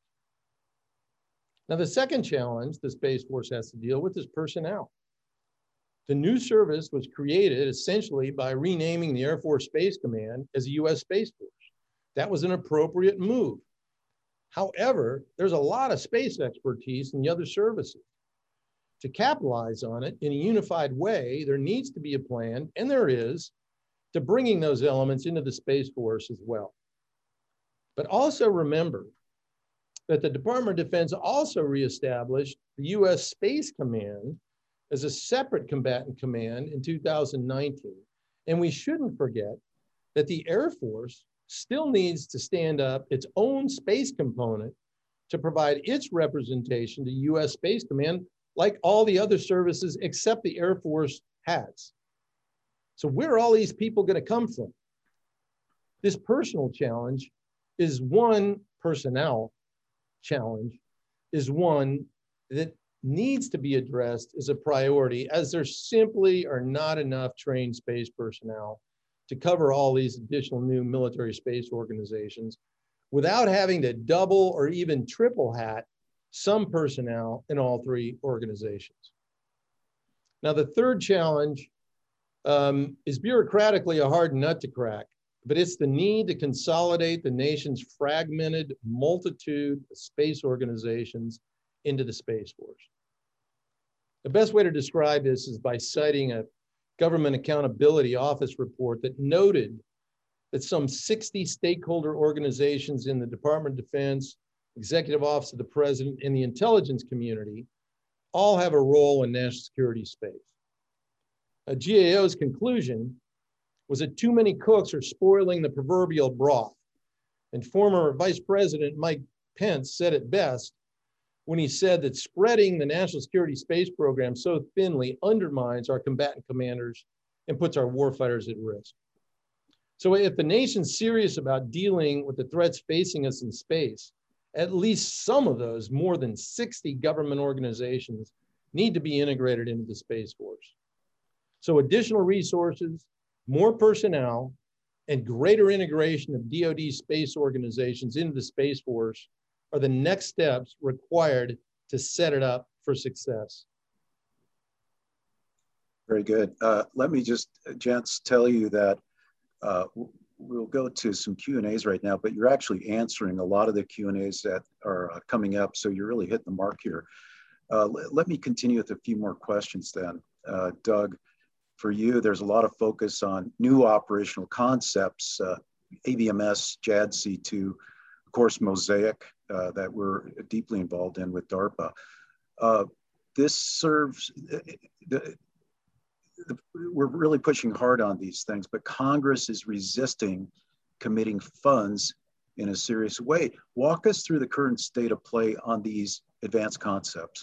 [SPEAKER 2] Now, the second challenge the Space Force has to deal with is personnel. The new service was created essentially by renaming the Air Force Space Command as a U S Space Force. That was an appropriate move. However, there's a lot of space expertise in the other services. To capitalize on it in a unified way, there needs to be a plan, and there is, to bringing those elements into the Space Force as well. But also remember that the Department of Defense also reestablished the U S Space Command as a separate combatant command in two thousand nineteen. And we shouldn't forget that the Air Force still needs to stand up its own space component to provide its representation to U S Space Command, like all the other services except the Air Force has. So where are all these people going to come from? This personal challenge is one personnel challenge, is one that needs to be addressed as a priority, as there simply are not enough trained space personnel to cover all these additional new military space organizations without having to double or even triple hat some personnel in all three organizations. Now, the third challenge um, is bureaucratically a hard nut to crack, but it's the need to consolidate the nation's fragmented multitude of space organizations into the Space Force. The best way to describe this is by citing a Government Accountability Office report that noted that some sixty stakeholder organizations in the Department of Defense, Executive Office of the President, and the intelligence community all have a role in national security space. A G A O's conclusion was that too many cooks are spoiling the proverbial broth. And former Vice President Mike Pence said it best when he said that spreading the national security space program so thinly undermines our combatant commanders and puts our warfighters at risk. So if the nation's serious about dealing with the threats facing us in space, at least some of those more than sixty government organizations need to be integrated into the Space Force. So additional resources, more personnel, and greater integration of D O D space organizations into the Space Force are the next steps required to set it up for success.
[SPEAKER 1] Very good. Uh, let me just, gents, tell you that uh, we'll go to some Q and A's right now, but you're actually answering a lot of the Q and A's that are uh, coming up, so you're really hitting the mark here. Uh, let, let me continue with a few more questions then. Uh, Doug, for you, there's a lot of focus on new operational concepts, uh, A B M S, J A D C two, of course, Mosaic, uh, that we're deeply involved in with DARPA. Uh, this serves, the, the, we're really pushing hard on these things, but Congress is resisting committing funds in a serious way. Walk us through the current state of play on these advanced concepts.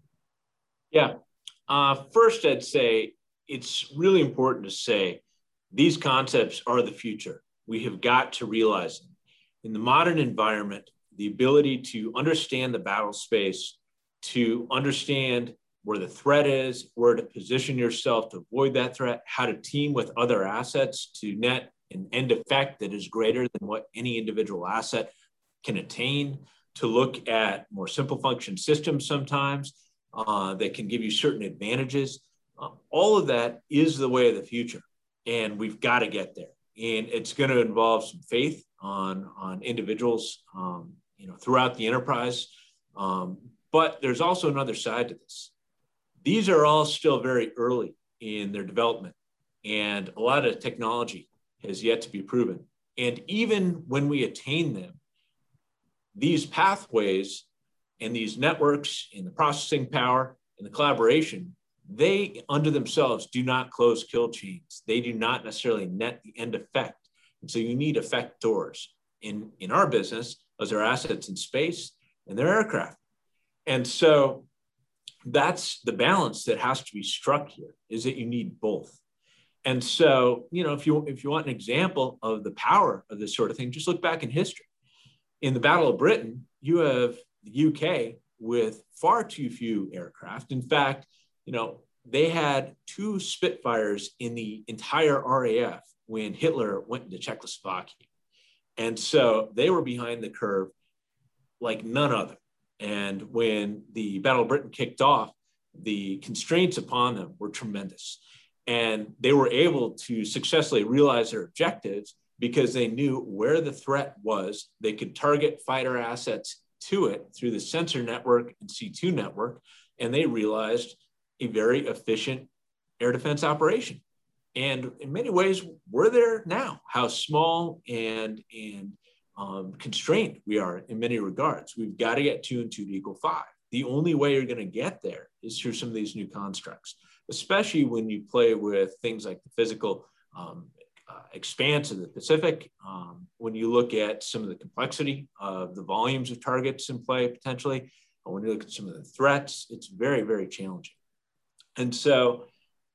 [SPEAKER 3] Yeah, uh, first I'd say it's really important to say these concepts are the future. We have got to realize them. In the modern environment, the ability to understand the battle space, to understand where the threat is, where to position yourself to avoid that threat, how to team with other assets to net an end effect that is greater than what any individual asset can attain, to look at more simple function systems sometimes uh, that can give you certain advantages. Uh, all of that is the way of the future, and we've got to get there. And it's going to involve some faith on, on individuals, um, you know, throughout the enterprise. Um, but there's also another side to this. These are all still very early in their development, and a lot of technology has yet to be proven. And even when we attain them, these pathways and these networks and the processing power and the collaboration, they under themselves do not close kill chains. They do not necessarily net the end effect. And so you need effectors. In, in our business, those are assets in space and their aircraft. And so that's the balance that has to be struck here, is that you need both. And so, you know, if you, if you want an example of the power of this sort of thing, just look back in history. In the Battle of Britain, you have the U K with far too few aircraft. In fact, you know, they had two Spitfires in the entire R A F when Hitler went into Czechoslovakia. And so they were behind the curve like none other. And when the Battle of Britain kicked off, the constraints upon them were tremendous. And they were able to successfully realize their objectives because they knew where the threat was. They could target fighter assets to it through the sensor network and C two network. And they realized a very efficient air defense operation. And in many ways, we're there now, how small and, and um, constrained we are in many regards. We've got to get two and two to equal five. The only way you're going to get there is through some of these new constructs, especially when you play with things like the physical um, uh, expanse of the Pacific. Um, when you look at some of the complexity of the volumes of targets in play potentially, or when you look at some of the threats, it's very, very challenging. And so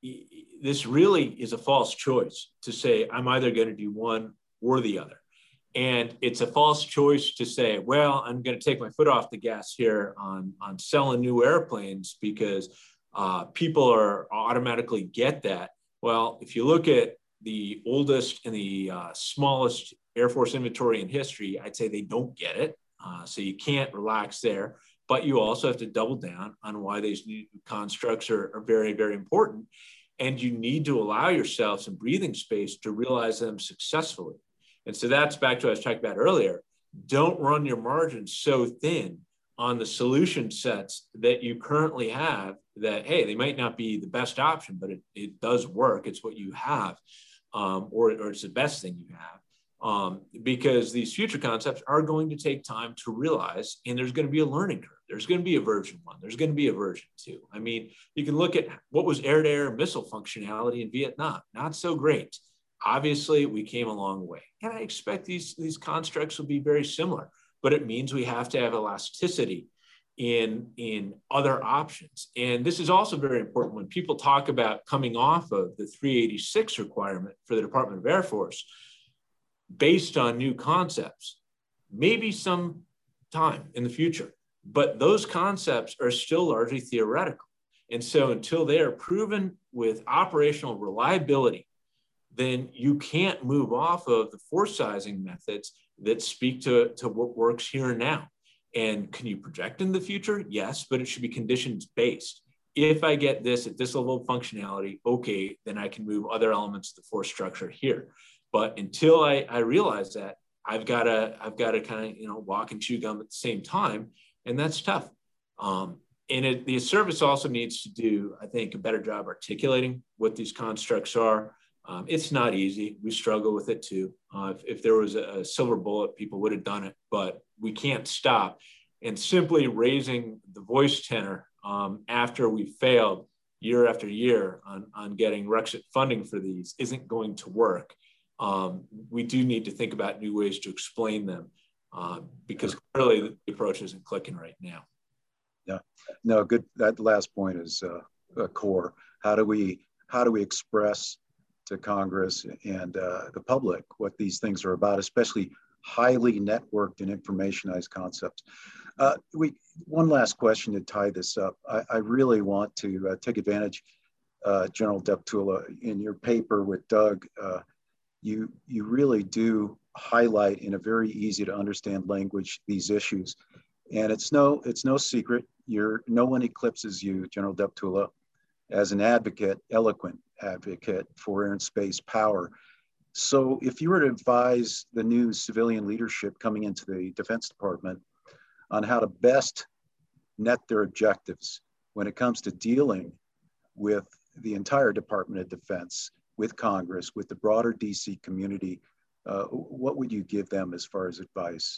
[SPEAKER 3] this really is a false choice to say, I'm either going to do one or the other. And it's a false choice to say, well, I'm going to take my foot off the gas here on, on selling new airplanes because uh, people are automatically get that. Well, if you look at the oldest and the uh, smallest Air Force inventory in history, I'd say they don't get it. Uh, so you can't relax there. But you also have to double down on why these new constructs are, are very, very important. And you need to allow yourself some breathing space to realize them successfully. And so that's back to what I was talking about earlier. Don't run your margins so thin on the solution sets that you currently have that, hey, they might not be the best option, but it, it does work. It's what you have, um, or, or it's the best thing you have. Um, because these future concepts are going to take time to realize, and there's going to be a learning curve. There's going to be a version one. There's going to be a version two. I mean, you can look at what was air-to-air missile functionality in Vietnam. Not so great. Obviously, we came a long way. And I expect these, these constructs will be very similar, but it means we have to have elasticity in, in other options. And this is also very important when people talk about coming off of the three eighty-six requirement for the Department of Air Force based on new concepts, maybe some time in the future, but those concepts are still largely theoretical. And so until they are proven with operational reliability, then you can't move off of the force sizing methods that speak to, to what works here and now. And can you project in the future? Yes, but it should be conditions based. If I get this at this level of functionality, okay, then I can move other elements of the force structure here. But until I, I realize that, I've got to I've got to kind of you know walk and chew gum at the same time, and that's tough. Um, and it, the service also needs to do, I think, a better job articulating what these constructs are. Um, it's not easy. We struggle with it too. Uh, if, if there was a, a silver bullet, people would have done it, but we can't stop. And simply raising the voice tenor um, after we failed year after year on, on getting Rexit funding for these isn't going to work. Um, we do need to think about new ways to explain them uh, because clearly the approach isn't clicking right now.
[SPEAKER 1] Yeah, no, good. That last point is uh, a core. How do we how do we express to Congress and uh, the public what these things are about, especially highly networked and informationized concepts? Uh, we one last question to tie this up. I, I really want to uh, take advantage, uh, General Deptula, in your paper with Doug. Uh, you you really do highlight in a very easy to understand language these issues, and it's no it's no secret. You're no one eclipses you, General Deptula, as an advocate, eloquent advocate for air and space power. So if you were to advise the new civilian leadership coming into the Defense Department on how to best net their objectives when it comes to dealing with the entire Department of Defense, with Congress, with the broader D C community, uh, what would you give them as far as advice?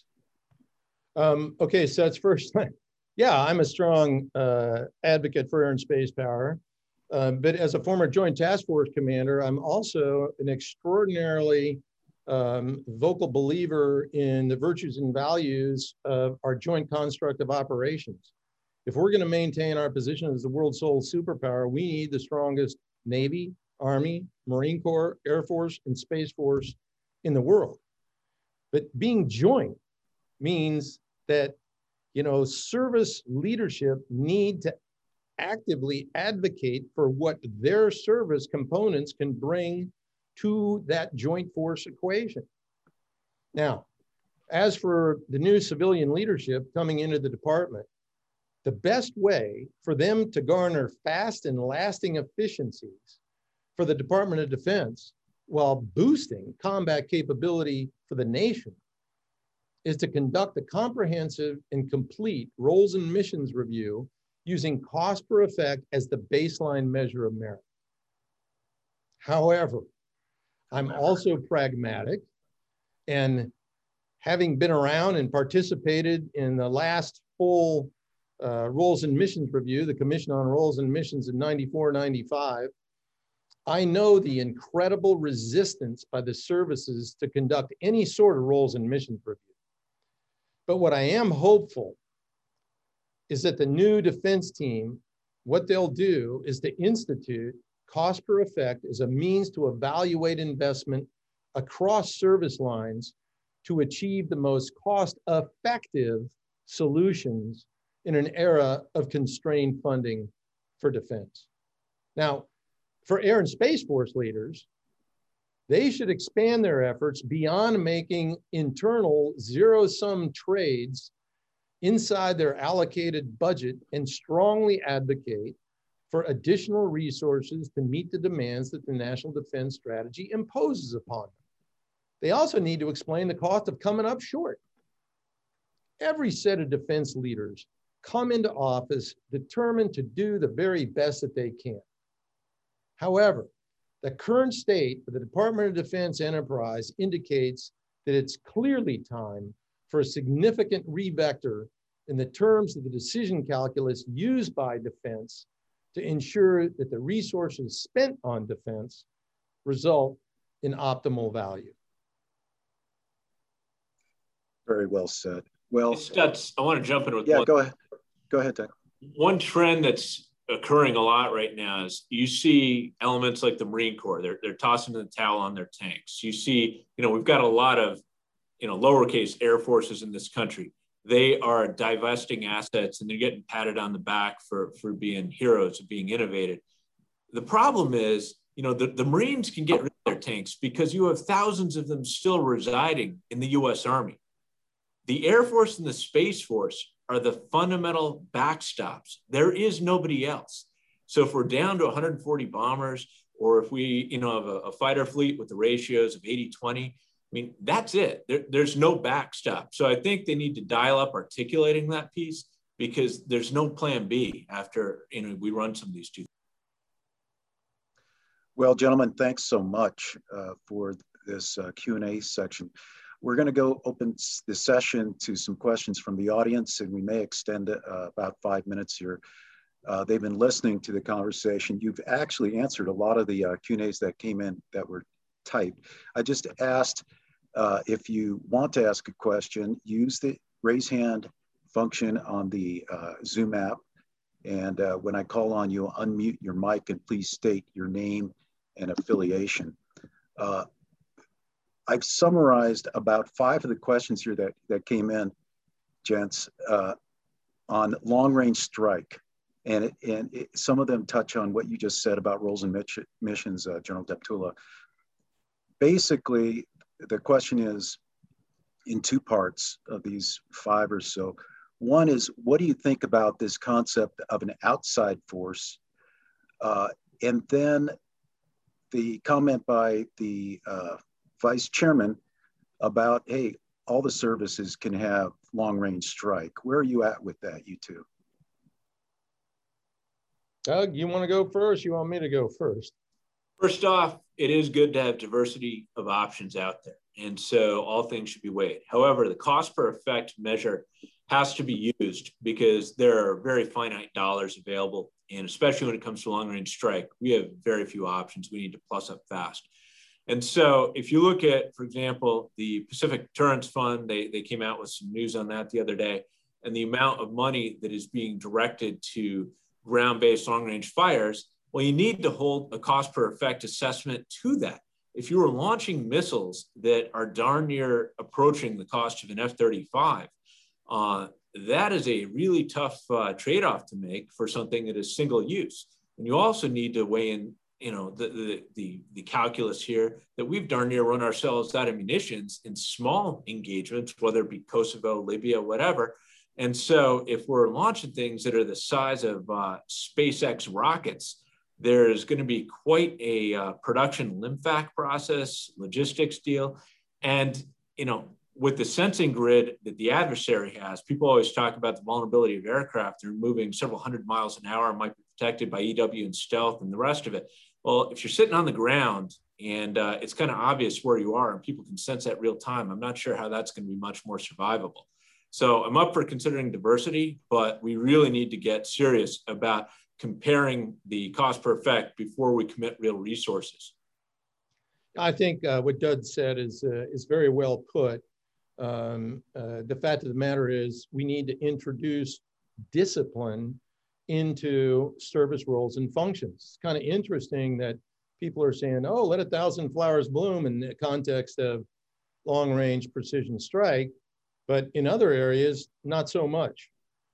[SPEAKER 2] Um, okay, so that's first. Yeah, I'm a strong uh, advocate for air and space power. Uh, but as a former Joint Task Force commander, I'm also an extraordinarily um, vocal believer in the virtues and values of our joint construct of operations. If we're going to maintain our position as the world's sole superpower, we need the strongest Navy, Army, Marine Corps, Air Force, and Space Force in the world. But being joint means that, you know, service leadership need to actively advocate for what their service components can bring to that joint force equation. Now, as for the new civilian leadership coming into the department, the best way for them to garner fast and lasting efficiencies for the Department of Defense while boosting combat capability for the nation is to conduct a comprehensive and complete roles and missions review using cost per effect as the baseline measure of merit. However, I'm also pragmatic, and having been around and participated in the last full uh, roles and missions review, the Commission on Roles and Missions in ninety-four, ninety-five, I know the incredible resistance by the services to conduct any sort of roles and missions review. But what I am hopeful is that the new defense team, what they'll do is to institute cost per effect as a means to evaluate investment across service lines to achieve the most cost-effective solutions in an era of constrained funding for defense. Now, for Air and Space Force leaders, they should expand their efforts beyond making internal zero-sum trades inside their allocated budget and strongly advocate for additional resources to meet the demands that the National Defense Strategy imposes upon them. They also need to explain the cost of coming up short. Every set of defense leaders come into office determined to do the very best that they can. However, the current state of the Department of Defense enterprise indicates that it's clearly time for a significant revector in the terms of the decision calculus used by defense to ensure that the resources spent on defense result in optimal value.
[SPEAKER 1] Very well said. Well,
[SPEAKER 3] Stutz, I want to jump in with
[SPEAKER 1] yeah,
[SPEAKER 3] one.
[SPEAKER 1] go ahead. Go ahead, Doug.
[SPEAKER 3] One trend that's occurring a lot right now is you see elements like the Marine Corps. They're, they're tossing the towel on their tanks. You see, you know, we've got a lot of, you know, lowercase air forces in this country. They are divesting assets and they're getting patted on the back for, for being heroes of being innovative. The problem is, you know, the, the Marines can get rid of their tanks because you have thousands of them still residing in the U S Army. The Air Force and the Space Force are the fundamental backstops. There is nobody else. So if we're down to one hundred forty bombers, or if we, you know, have a, a fighter fleet with the ratios of eighty twenty, I mean, that's it. There, there's no backstop. So I think they need to dial up articulating that piece, because there's no plan B after, you know, we run some of these two.
[SPEAKER 1] Well, gentlemen, thanks so much uh, for this uh, Q and A section. We're going to go open the session to some questions from the audience, and we may extend it uh, about five minutes here. Uh, they've been listening to the conversation. You've actually answered a lot of the uh, Q and A's that came in that were typed. I just asked uh, if you want to ask a question, use the raise hand function on the uh, Zoom app. And uh, when I call on you, unmute your mic and please state your name and affiliation. Uh, I've summarized about five of the questions here that, that came in, gents, uh, on long-range strike. And, it, and it, some of them touch on what you just said about roles and missions, uh, General Deptula. Basically, the question is in two parts of these five or so. One is, what do you think about this concept of an outside force? Uh, and then the comment by the uh, Vice Chairman about, hey, all the services can have long-range strike. Where are you at with that, you two?
[SPEAKER 2] Doug, you want to go first? You want me to go first?
[SPEAKER 3] First off, it is good to have diversity of options out there. And so all things should be weighed. However, the cost per effect measure has to be used because there are very finite dollars available. And especially when it comes to long-range strike, we have very few options. We need to plus up fast. And so if you look at, for example, the Pacific Deterrence Fund, they, they came out with some news on that the other day, and the amount of money that is being directed to ground-based long-range fires, well, you need to hold a cost per effect assessment to that. If you were launching missiles that are darn near approaching the cost of an F thirty-five, uh, that is a really tough uh, trade-off to make for something that is single use. And you also need to weigh in, you know, the, the, the, the calculus here that we've darn near run ourselves out of munitions in small engagements, whether it be Kosovo, Libya, whatever. And so if we're launching things that are the size of uh, SpaceX rockets, there's going to be quite a uh, production limfac process, logistics deal. And, you know, with the sensing grid that the adversary has, people always talk about the vulnerability of aircraft. They're moving several hundred miles an hour, might be protected by E W and stealth and the rest of it. Well, if you're sitting on the ground and uh, it's kind of obvious where you are and people can sense that real time, I'm not sure how that's going to be much more survivable. So I'm up for considering diversity, but we really need to get serious about comparing the cost per effect before we commit real resources.
[SPEAKER 2] I think uh, what Doug said is, uh, is very well put. Um, uh, the fact of the matter is we need to introduce discipline into service roles and functions. It's kind of interesting that people are saying, oh, let a thousand flowers bloom in the context of long-range precision strike, but in other areas, not so much.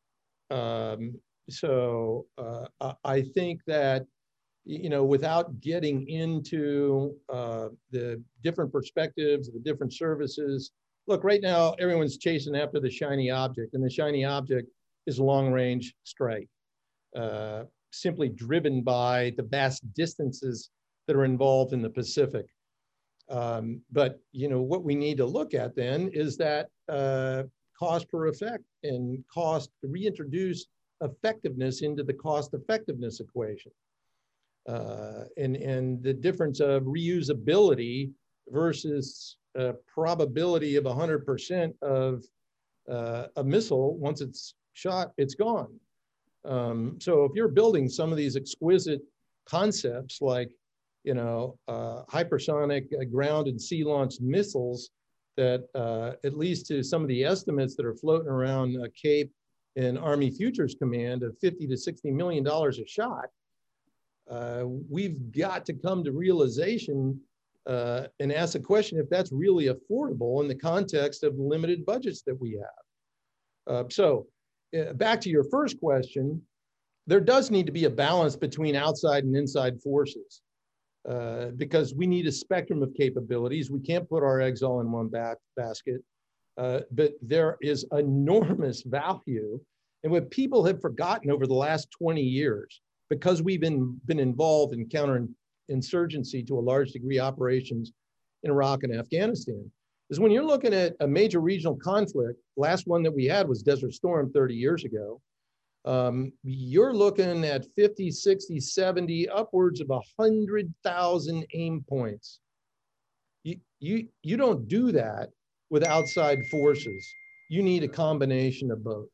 [SPEAKER 2] Um, so uh, I think that, you know, without getting into uh, the different perspectives of the different services, look, right now, everyone's chasing after the shiny object, and the shiny object is long-range strike, uh, simply driven by the vast distances that are involved in the Pacific. Um, but, you know, what we need to look at then is that uh, cost per effect and cost, reintroduce effectiveness into the cost effectiveness equation. Uh, and, and the difference of reusability versus uh, probability of one hundred percent of uh, a missile, once it's shot, it's gone. Um, so if you're building some of these exquisite concepts like, you know, uh, hypersonic uh, ground and sea launched missiles that uh, at least to some of the estimates that are floating around uh, Cape an Army Futures Command of fifty to sixty million dollars a shot, uh, we've got to come to realization uh, and ask the question if that's really affordable in the context of limited budgets that we have. Uh, so uh, back to your first question, there does need to be a balance between outside and inside forces uh, because we need a spectrum of capabilities. We can't put our eggs all in one ba basket, uh, but there is enormous value. And what people have forgotten over the last twenty years, because we've been, been involved in counterinsurgency to a large degree operations in Iraq and Afghanistan, is when you're looking at a major regional conflict, last one that we had was Desert Storm thirty years ago, um, you're looking at fifty, sixty, seventy, upwards of one hundred thousand aim points. You, you, you don't do that with outside forces. You need a combination of both.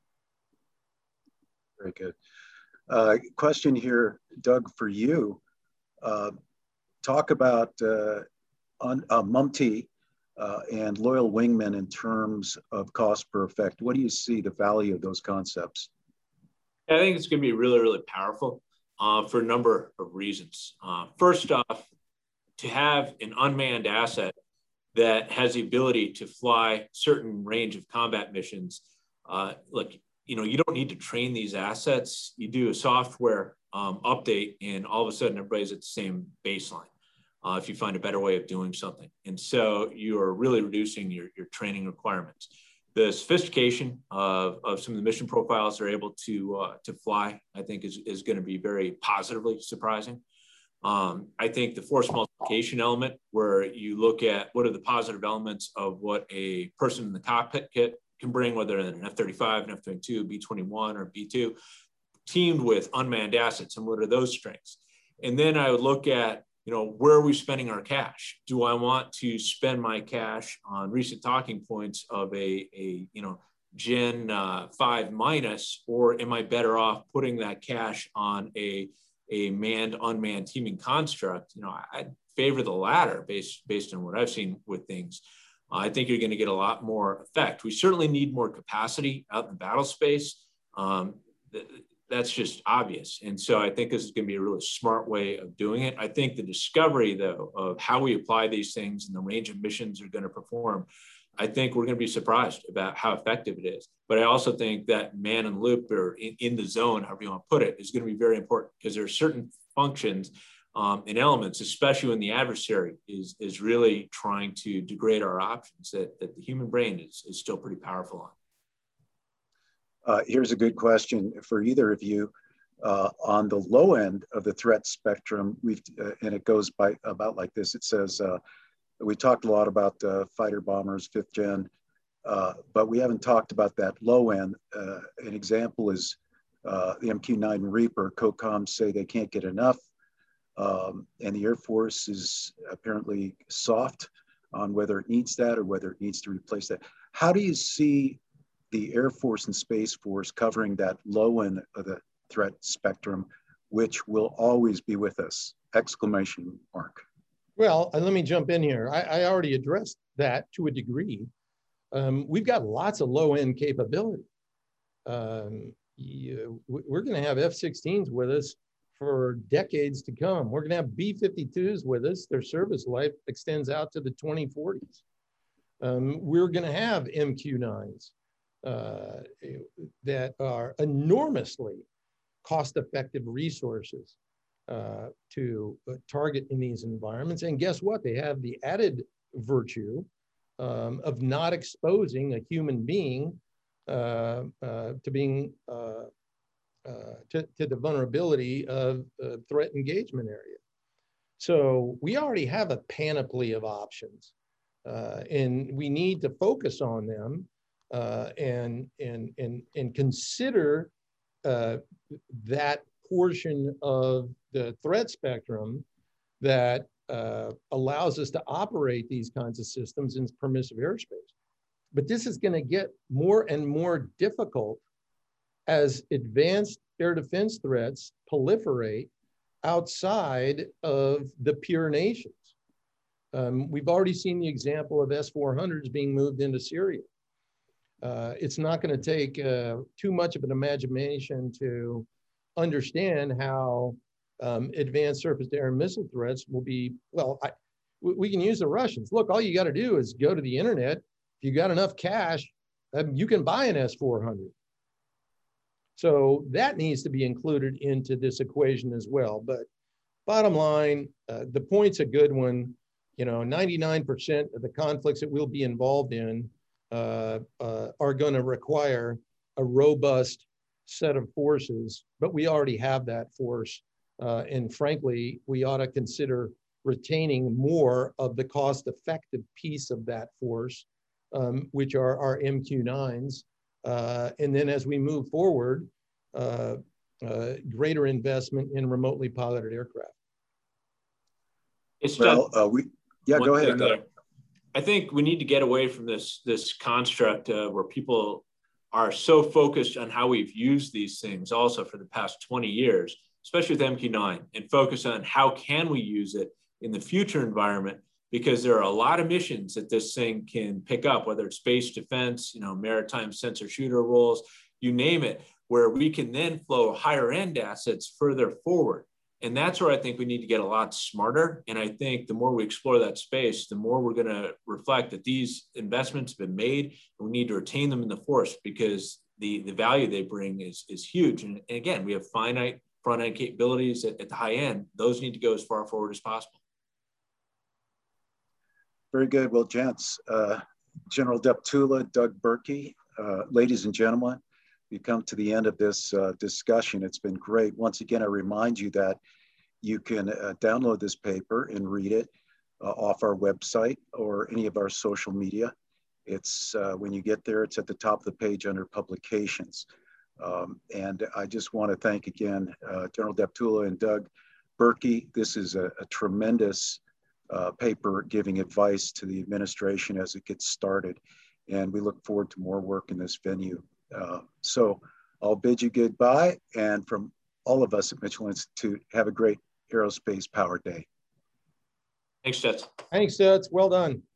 [SPEAKER 1] Very good. Uh, question here, Doug, for you. Uh, talk about uh, on, uh, M U M T uh, and loyal wingmen in terms of cost per effect. What do you see the value of those concepts?
[SPEAKER 3] I think it's going to be really, really powerful uh, for a number of reasons. Uh, first off, to have an unmanned asset that has the ability to fly certain range of combat missions, uh, look, you know, you don't need to train these assets. You do a software um, update and all of a sudden everybody's at the same baseline uh, if you find a better way of doing something. And so you are really reducing your, your training requirements. The sophistication of, of some of the mission profiles they're able to, uh, to fly, I think is, is going to be very positively surprising. Um, I think the force multiplication element, where you look at what are the positive elements of what a person in the cockpit kit can bring, whether in an F thirty-five, an F twenty-two, B twenty-one, or B two, teamed with unmanned assets, and what are those strengths? And then I would look at, you know, where are we spending our cash? Do I want to spend my cash on recent talking points of a, a you know, Gen uh, five minus, or am I better off putting that cash on a, a manned, unmanned teaming construct? You know, I favor the latter based, based on what I've seen with things. I think you're going to get a lot more effect. We certainly need more capacity out in the battle space. Um, th that's just obvious. And so I think this is going to be a really smart way of doing it. I think the discovery, though, of how we apply these things and the range of missions are going to perform, I think we're going to be surprised about how effective it is. But I also think that man in loop, or in, in the zone, however you want to put it, is going to be very important, because there are certain functions Um, and elements, especially when the adversary is, is really trying to degrade our options, that, that the human brain is, is still pretty powerful on.
[SPEAKER 1] Uh, here's a good question for either of you. Uh, on the low end of the threat spectrum, we've, uh, and it goes by about like this. It says, uh, we talked a lot about uh, fighter bombers, fifth gen, uh, but we haven't talked about that low end. Uh, an example is uh, the M Q nine Reaper. COCOMs say they can't get enough. Um, and the Air Force is apparently soft on whether it needs that or whether it needs to replace that. How do you see the Air Force and Space Force covering that low end of the threat spectrum, which will always be with us? Exclamation mark.
[SPEAKER 2] Well, uh, let me jump in here. I, I already addressed that to a degree. Um, we've got lots of low end capability. Um, you, we're going to have F sixteens with us for decades to come. We're going to have B fifty-twos with us. Their service life extends out to the twenty forties. Um, we're going to have M Q nines uh, that are enormously cost-effective resources uh, to uh, target in these environments. And guess what? They have the added virtue um, of not exposing a human being uh, uh, to being uh, Uh, to, to the vulnerability of uh, threat engagement area. So we already have a panoply of options, uh, and we need to focus on them uh, and, and, and, and consider uh, that portion of the threat spectrum that uh, allows us to operate these kinds of systems in permissive airspace. But this is going to get more and more difficult as advanced air defense threats proliferate outside of the peer nations. Um, we've already seen the example of S four hundreds being moved into Syria. Uh, it's not going to take uh, too much of an imagination to understand how um, advanced surface-to-air missile threats will be. Well, I, we can use the Russians. Look, all you got to do is go to the internet. If you got enough cash, um, you can buy an S four hundred. So that needs to be included into this equation as well. But bottom line, uh, the point's a good one. You know, ninety-nine percent of the conflicts that we'll be involved in uh, uh, are going to require a robust set of forces, but we already have that force. Uh, and frankly, we ought to consider retaining more of the cost-effective piece of that force, um, which are our M Q nines. Uh, and then as we move forward, uh, uh, greater investment in remotely piloted aircraft.
[SPEAKER 3] It's
[SPEAKER 1] well, uh, we, yeah, go ahead.
[SPEAKER 3] There. I think we need to get away from this, this construct uh, where people are so focused on how we've used these things also for the past twenty years, especially with M Q nine, and focus on how can we use it in the future environment, because there are a lot of missions that this thing can pick up, whether it's space defense, you know, maritime sensor shooter roles, you name it, where we can then flow higher end assets further forward. And that's where I think we need to get a lot smarter. And I think the more we explore that space, the more we're going to reflect that these investments have been made, and we need to retain them in the force, because the, the value they bring is, is huge. And, and again, we have finite front end capabilities at, at the high end. Those need to go as far forward as possible.
[SPEAKER 1] Very good. Well, gents, uh, General Deptula, Doug Burkey, uh, ladies and gentlemen, we've come to the end of this uh, discussion. It's been great. Once again, I remind you that you can uh, download this paper and read it uh, off our website or any of our social media. It's uh, when you get there, it's at the top of the page under publications. Um, and I just want to thank again, uh, General Deptula and Doug Burkey. This is a, a tremendous uh, paper giving advice to the administration as it gets started. And we look forward to more work in this venue. Uh, so I'll bid you goodbye. And from all of us at Mitchell Institute, have a great Aerospace Power Day.
[SPEAKER 3] Thanks, Stutz.
[SPEAKER 2] Thanks, Stutz. Well done.